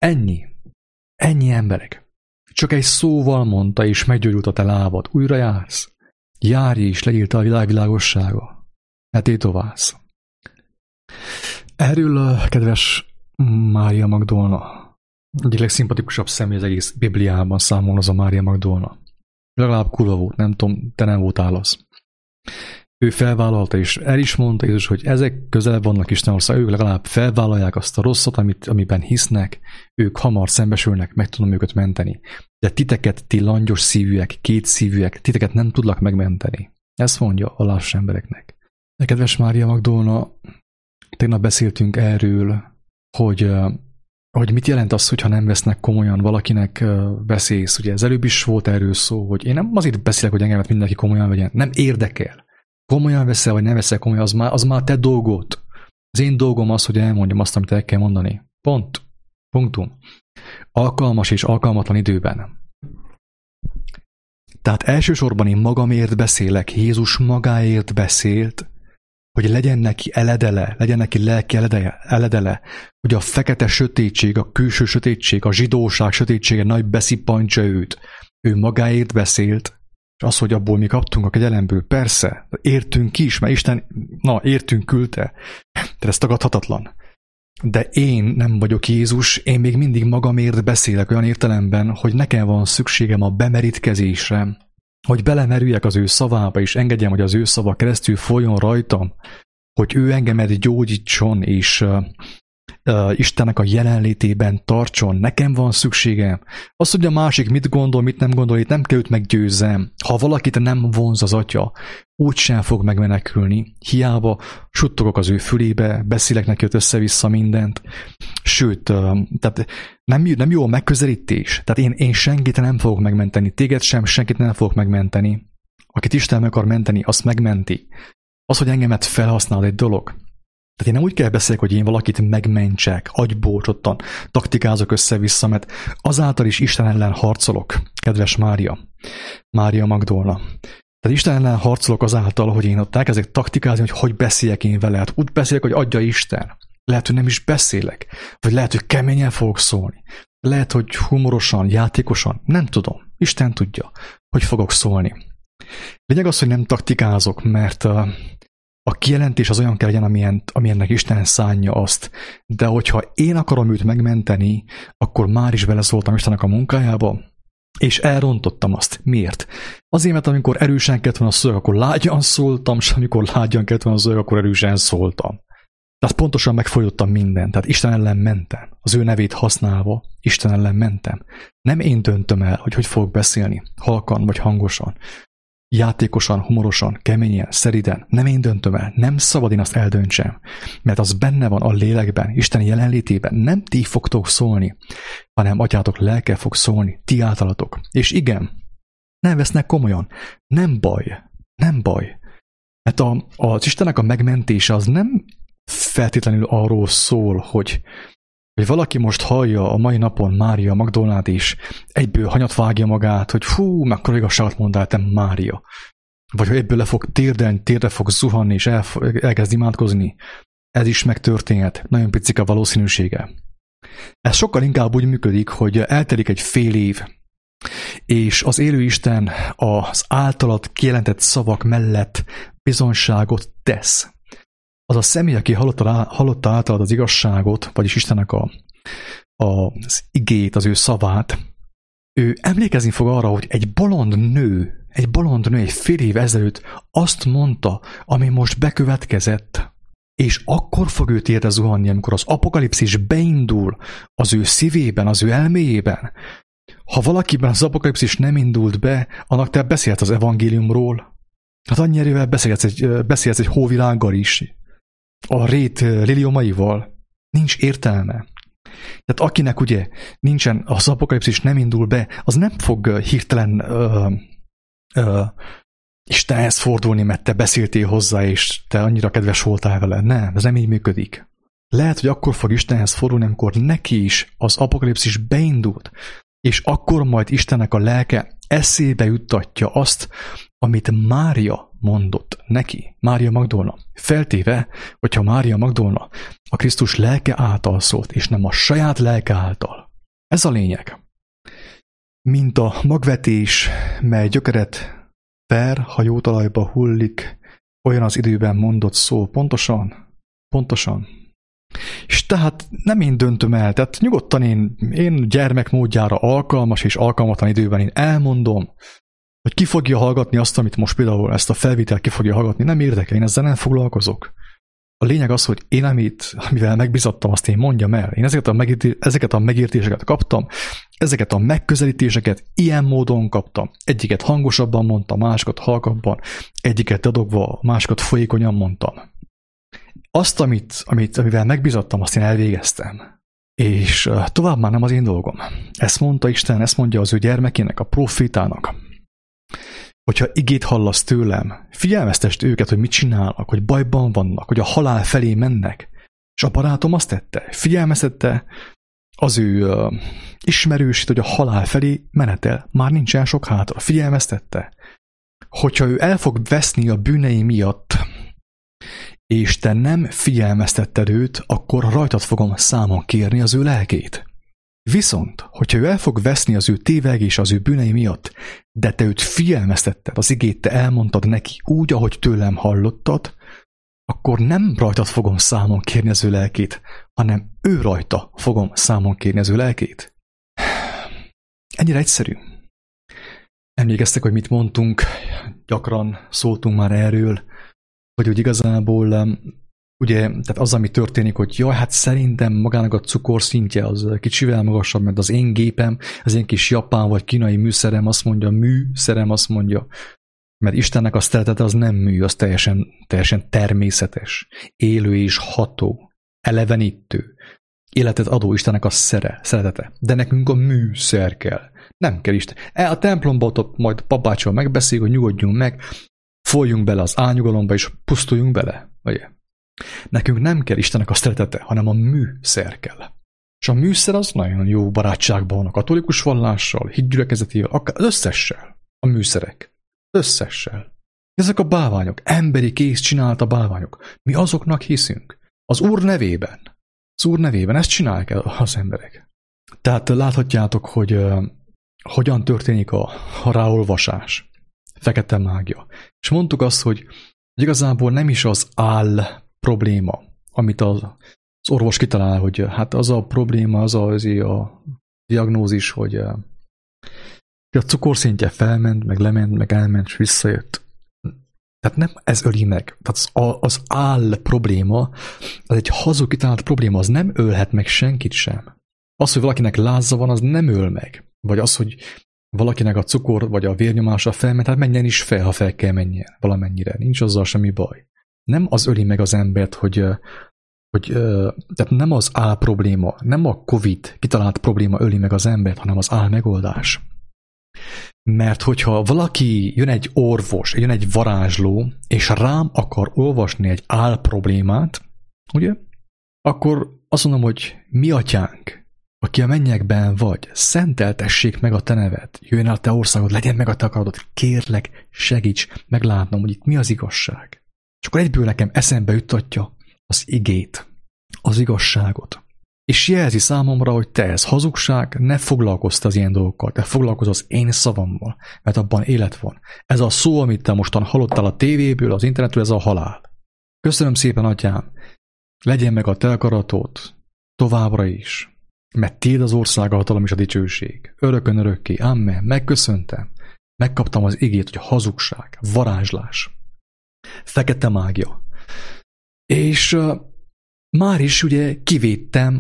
S1: Ennyi emberek. Csak egy szóval mondta, és meggyógyult a te lábad. Újra jársz. Járj és legyél te a világ világossága. Ne tétoválsz. Erről, kedves Mária Magdolna, egyik legszimpatikusabb személy az egész Bibliában számol az a Mária Magdolna. Legalább kurva volt, nem tudom, te nem voltál az. Ő felvállalta, és el is mondta Jézus, hogy ezek közelebb vannak Isten ország, ők legalább felvállalják azt a rosszat, amiben hisznek, ők hamar szembesülnek, meg tudom őket menteni. De titeket, ti langyos szívűek, kétszívűek, titeket nem tudlak megmenteni. Ezt mondja a lassú embereknek. De kedves Mária Magdolna, tegnap beszéltünk erről, hogy mit jelent az, hogyha nem vesznek komolyan, valakinek beszélsz. Ugye ez előbb is volt erről szó, hogy én nem azért beszélek, hogy engemet mindenki komolyan vegyen. Nem érdekel. Komolyan veszel, vagy nem veszel komolyan, az már te dolgod. Az én dolgom az, hogy elmondjam azt, amit el kell mondani. Punktum. Alkalmas és alkalmatlan időben. Tehát elsősorban én magamért beszélek, Jézus magáért beszélt, hogy legyen neki eledele, legyen neki lelki eledele, hogy a fekete sötétség, a külső sötétség, a zsidóság sötétsége nagy beszippantja őt. Ő magáért beszélt, és az, hogy abból mi kaptunk a kegyelemből, persze, értünk is, mert Isten, értünk küldte, de ez tagadhatatlan. De én nem vagyok Jézus, én még mindig magamért beszélek olyan értelemben, hogy nekem van szükségem a bemerítkezésre, hogy belemerüljek az ő szavába, és engedjem, hogy az ő szava keresztül folyjon rajtam, hogy ő engemet gyógyítson, és Istennek a jelenlétében tartson. Nekem van szükségem. Az, hogy a másik mit gondol, mit nem gondol, itt nem kell őt meggyőzzem. Ha valakit nem vonz az atya, úgysem fog megmenekülni. Hiába suttogok az ő fülébe, beszélek neki ott össze-vissza mindent. Sőt, tehát nem jó a megközelítés. Tehát én senkit nem fogok megmenteni. Téged sem, senkit nem fogok megmenteni. Akit Isten meg akar menteni, azt megmenti. Az, hogy engemet felhasznál, egy dolog. Tehát én nem úgy kell beszélek, hogy én valakit megmentsek, agybócsottan, taktikázok össze-vissza, mert azáltal is Isten ellen harcolok, kedves Mária Magdolna. Tehát Isten ellen harcolok azáltal, hogy én ott elkezdek taktikázni, hogy beszéljek én vele. Hát úgy beszélek, hogy adja Isten. Lehet, hogy nem is beszélek. Vagy lehet, hogy keményen fogok szólni. Lehet, hogy humorosan, játékosan. Nem tudom. Isten tudja, hogy fogok szólni. Lényeg az, hogy nem taktikázok, mert a kijelentés az olyan kell legyen, amilyennek Isten szánja azt. De hogyha én akarom őt megmenteni, akkor már is beleszóltam Istennek a munkájába, És elrontottam azt. Miért? Azért, mert amikor erősen kellett volna a szöveg, akkor lágyan szóltam, és amikor lágyan kellett volna a szöveg, akkor erősen szóltam. Tehát pontosan megfordítottam mindent. Tehát Isten ellen mentem. Az ő nevét használva Isten ellen mentem. Nem én döntöm el, hogy fogok beszélni, halkan vagy hangosan, játékosan, humorosan, keményen, szeriden. Nem én döntöm el. Nem szabad én azt eldöntsem. Mert az benne van a lélekben, Isten jelenlétében. Nem ti fogtok szólni, hanem atyátok lelke fog szólni, ti általatok. És igen, nem vesznek komolyan. Nem baj. Nem baj. Mert az Istennek a megmentése az nem feltétlenül arról szól, hogy valaki most hallja a mai napon Mária Magdolnát, és egyből hanyat vágja magát, hogy fú, mekkora igazságot mondál te Mária. Vagy hogy egyből le fog térdre fog zuhanni, és elkezd imádkozni. Ez is megtörténhet. Nagyon picik a valószínűsége. Ez sokkal inkább úgy működik, hogy eltelik egy fél év, és az élő Isten az általad kijelentett szavak mellett bizonyságot tesz. Az a személy, aki hallotta általad az igazságot, vagyis Istennek az igét, az ő szavát, ő emlékezni fog arra, hogy egy bolond nő egy fél év ezelőtt azt mondta, ami most bekövetkezett, és akkor fog ő térdre zuhanni, amikor az apokalipszis beindul az ő szívében, az ő elméjében. Ha valakiben az apokalipszis nem indult be, annak te beszélhetsz az evangéliumról. Hát annyi erővel beszélhetsz egy hóvilággal is. A rét liliomaival. Nincs értelme. Tehát akinek ugye nincsen, az apokalipszis nem indul be, az nem fog hirtelen Istenhez fordulni, mert te beszéltél hozzá, és te annyira kedves voltál vele. Nem, ez nem így működik. Lehet, hogy akkor fog Istenhez fordulni, amikor neki is az apokalipszis beindult, és akkor majd Istennek a lelke eszébe juttatja azt, amit Mária mondott neki, Mária Magdolna. Feltéve, hogyha Mária Magdolna a Krisztus lelke által szólt, és nem a saját lelke által. Ez a lényeg. Mint a magvetés, mely gyökeret ver, ha jó talajba hullik, olyan az időben mondott szó. Pontosan. És tehát nem én döntöm el, tehát nyugodtan én gyermek módjára alkalmas és alkalmatlan időben én elmondom, hogy ki fogja hallgatni azt, amit most például ezt a felvételt ki fogja hallgatni, nem érdekel, én ezzel nem foglalkozok. A lényeg az, hogy én amivel megbizattam, azt én mondjam el. Én ezeket a megértéseket kaptam, ezeket a megközelítéseket ilyen módon kaptam. Egyiket hangosabban mondtam, másikat halkabban, egyiket dadogva, másikat folyékonyan mondtam. Azt, amivel megbizattam, azt én elvégeztem. És tovább már nem az én dolgom. Ezt mondta Isten, ezt mondja az ő gyermekének, a profétának. Hogyha igét hallasz tőlem, figyelmeztest őket, hogy mit csinálnak, hogy bajban vannak, hogy a halál felé mennek. És a barátom azt tette, figyelmeztette az ő ismerősét, hogy a halál felé menetel, már nincsen sok hátra. Figyelmeztette, hogyha ő el fog veszni a bűnei miatt, és te nem figyelmeztetted őt, akkor rajtad fogom számon kérni az ő lelkét. Viszont, hogyha ő el fog veszni az ő tévegés az ő bűnei miatt, de te őt figyelmeztetted, az igét te elmondtad neki úgy, ahogy tőlem hallottad, akkor nem rajtad fogom számon kérni az ő lelkét, hanem ő rajta fogom számon kérni az ő lelkét. Ennyire egyszerű. Emlékeztek, hogy mit mondtunk, gyakran szóltunk már erről, hogy úgy igazából ugye, tehát az, ami történik, hogy jaj, hát szerintem magának a cukorszintje az kicsivel magasabb, mert az én gépem, az én kis japán vagy kínai műszerem azt mondja, mert Istennek a szeretete az nem mű, az teljesen természetes, élő és ható, elevenítő, életet adó Istennek a szeretete. De nekünk a műszer kell. Nem kell Isten. A templomban ott majd papáccsal megbeszél, hogy nyugodjunk meg, folyjunk bele az álnyugalomba, és pusztuljunk bele. Ugye? Nekünk nem kell Istennek a szeretete, hanem a műszer kell. És a műszer az nagyon jó barátságban van a katolikus vallással, hitgyülekezetével, akár az összessel. A műszerek. Összessel. Ezek a bálványok, emberi kéz csinálta bálványok. Mi azoknak hiszünk. Az Úr nevében. Az Úr nevében ezt csinálják el az emberek. Tehát láthatjátok, hogy hogyan történik a ráolvasás. Fekete mágia. És mondtuk azt, hogy igazából nem is az áll probléma, amit az orvos kitalál, hogy hát az a probléma, az a diagnózis, hogy A cukorszintje felment, meg lement, meg elment, és visszajött. Tehát nem ez öli meg. Tehát az áll probléma, az egy hazug kitalált probléma, az nem ölhet meg senkit sem. Az, hogy valakinek lázza van, az nem öl meg. Vagy az, hogy valakinek a cukor vagy a vérnyomása felment, hát menjen is fel, ha fel kell menjen valamennyire. Nincs azzal semmi baj. Nem az öli meg az embert, tehát nem az áll probléma, nem a Covid kitalált probléma öli meg az embert, hanem az áll megoldás. Mert hogyha valaki, jön egy orvos, jön egy varázsló, és rám akar olvasni egy áll problémát, ugye? Akkor azt mondom, hogy mi atyánk, aki a mennyekben vagy, szenteltessék meg a te neved, jöjjön el a te országod, legyen meg a te akaratod, kérlek, segíts meglátnom, hogy itt mi az igazság. És akkor egyből nekem eszembe juttatja az igét, az igazságot. És jelzi számomra, hogy te ez hazugság, ne foglalkozz az ilyen dolgokkal, te foglalkozz az én szavammal, mert abban élet van. Ez a szó, amit te mostan hallottál a tévéből, az internetről, ez a halál. Köszönöm szépen, atyám, legyen meg a te akaratod továbbra is, mert tiéd az ország, a hatalom és a dicsőség. Örökön örökké, amen, megköszöntem, megkaptam az igét, hogy hazugság, varázslás, fekete mágia. És már is ugye kivédtem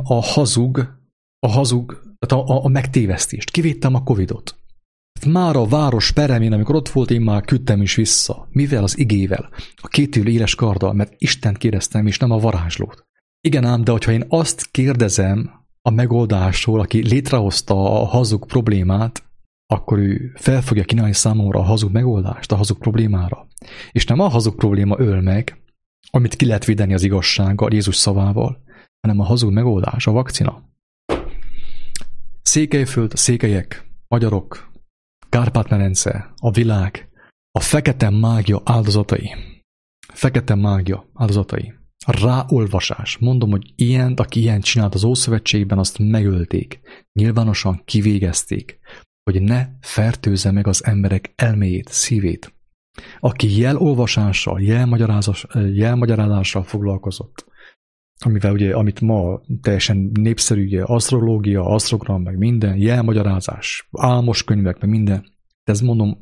S1: a megtévesztést, kivédtem a Covidot. Már a város peremén, amikor ott volt, én már küldtem is vissza. Mivel? Az igével, a kétélű éles karddal, mert Istent kérdeztem, és nem a varázslót. Igen ám, de hogyha én azt kérdezem a megoldásról, aki létrehozta a hazug problémát, akkor ő fel fogja kínálni számomra a hazug megoldást, a hazug problémára. És nem a hazug probléma öl meg, amit ki lehet védeni az igazsággal, Jézus szavával, hanem a hazug megoldás, a vakcina. Székelyföld, a székelyek, magyarok, Kárpát-medence, a világ, a fekete mágia áldozatai. Fekete mágia áldozatai. Ráolvasás. Mondom, hogy aki ilyen csinált az Ószövetségben, azt megölték. Nyilvánosan kivégezték, hogy ne fertőzze meg az emberek elméjét, szívét. Aki jelolvasással, jelmagyarázással foglalkozott, amivel ugye, amit ma teljesen népszerű, ugye, asztrológia, asztrogram, meg minden, jelmagyarázás, álmos könyvek, meg minden. De ezt mondom,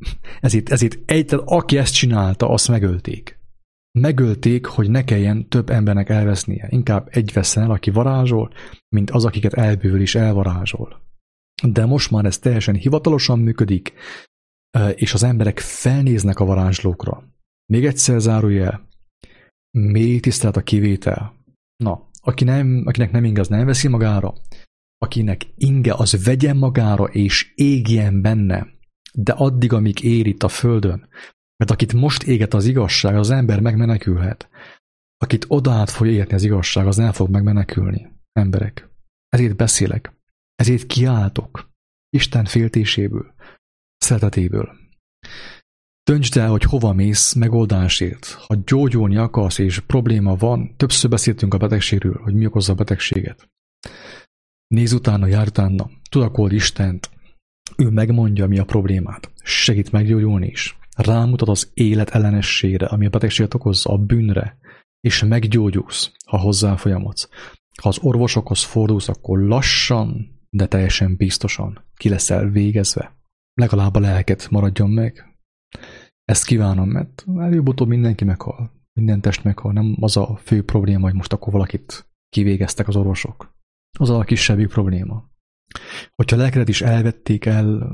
S1: tehát aki ezt csinálta, azt megölték. Megölték, hogy ne kelljen több embernek elvesznie. Inkább egy veszel, aki varázsol, mint az, akiket elbűvöl és elvarázsol. De most már ez teljesen hivatalosan működik, és az emberek felnéznek a varázslókra. Még egyszer zárójel, mély tisztelet a kivétel. Na, akinek nem inge, az nem veszi magára. Akinek inge, az vegyen magára, és égjen benne. De addig, amíg ér itt a földön. Mert akit most éget az igazság, az ember megmenekülhet. Akit oda át fog égetni az igazság, az nem fog megmenekülni. Emberek. Ezért beszélek. Ezért kiáltok. Isten féltéséből. Szeretetéből. Döntsd el, hogy hova mész megoldásért. Ha gyógyulni akarsz és probléma van, többször beszéltünk a betegségről, hogy mi okozza a betegséget. Nézz utána, járj utána, tudakold Istent. Ő megmondja, mi a problémát. Segít meggyógyulni is. Rámutat az élet ellenességre, ami a betegséget okozza, a bűnre, és meggyógyulsz, ha hozzá folyamodsz. Ha az orvosokhoz fordulsz, akkor lassan, de teljesen biztosan ki leszel végezve. Legalább a lelket maradjon meg. Ezt kívánom, mert előbb-utóbb mindenki meghal. Minden test meghal. Nem az a fő probléma, hogy most akkor valakit kivégeztek az orvosok. Az a kisebbik probléma. Hogyha lelkedet is elvették,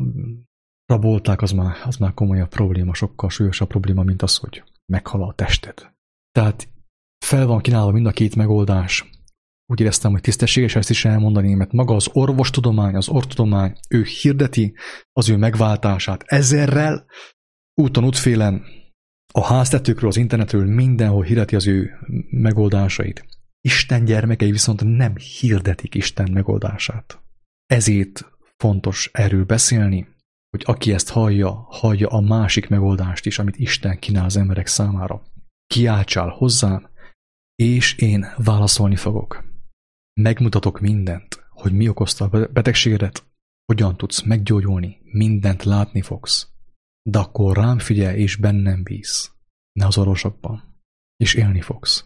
S1: rabolták, az már komolyabb probléma, sokkal súlyosabb probléma, mint az, hogy meghal a tested. Tehát fel van kínálva mind a két megoldás. Úgy éreztem, hogy tisztességes ezt is elmondani, mert maga az orvostudomány, az ortodomány, ő hirdeti az ő megváltását ezerrel, úton, útfélen, a háztetőkről, az internetről, mindenhol hirdeti az ő megoldásait. Isten gyermekei viszont nem hirdetik Isten megoldását. Ezért fontos erről beszélni, hogy aki ezt hallja a másik megoldást is, amit Isten kínál az emberek számára. Kiáltsál hozzám, és én válaszolni fogok. Megmutatok mindent, hogy mi okozta a betegségedet, hogyan tudsz meggyógyulni, mindent látni fogsz. De akkor rám figyelj, és bennem bízz, ne az orvosokban, és élni fogsz.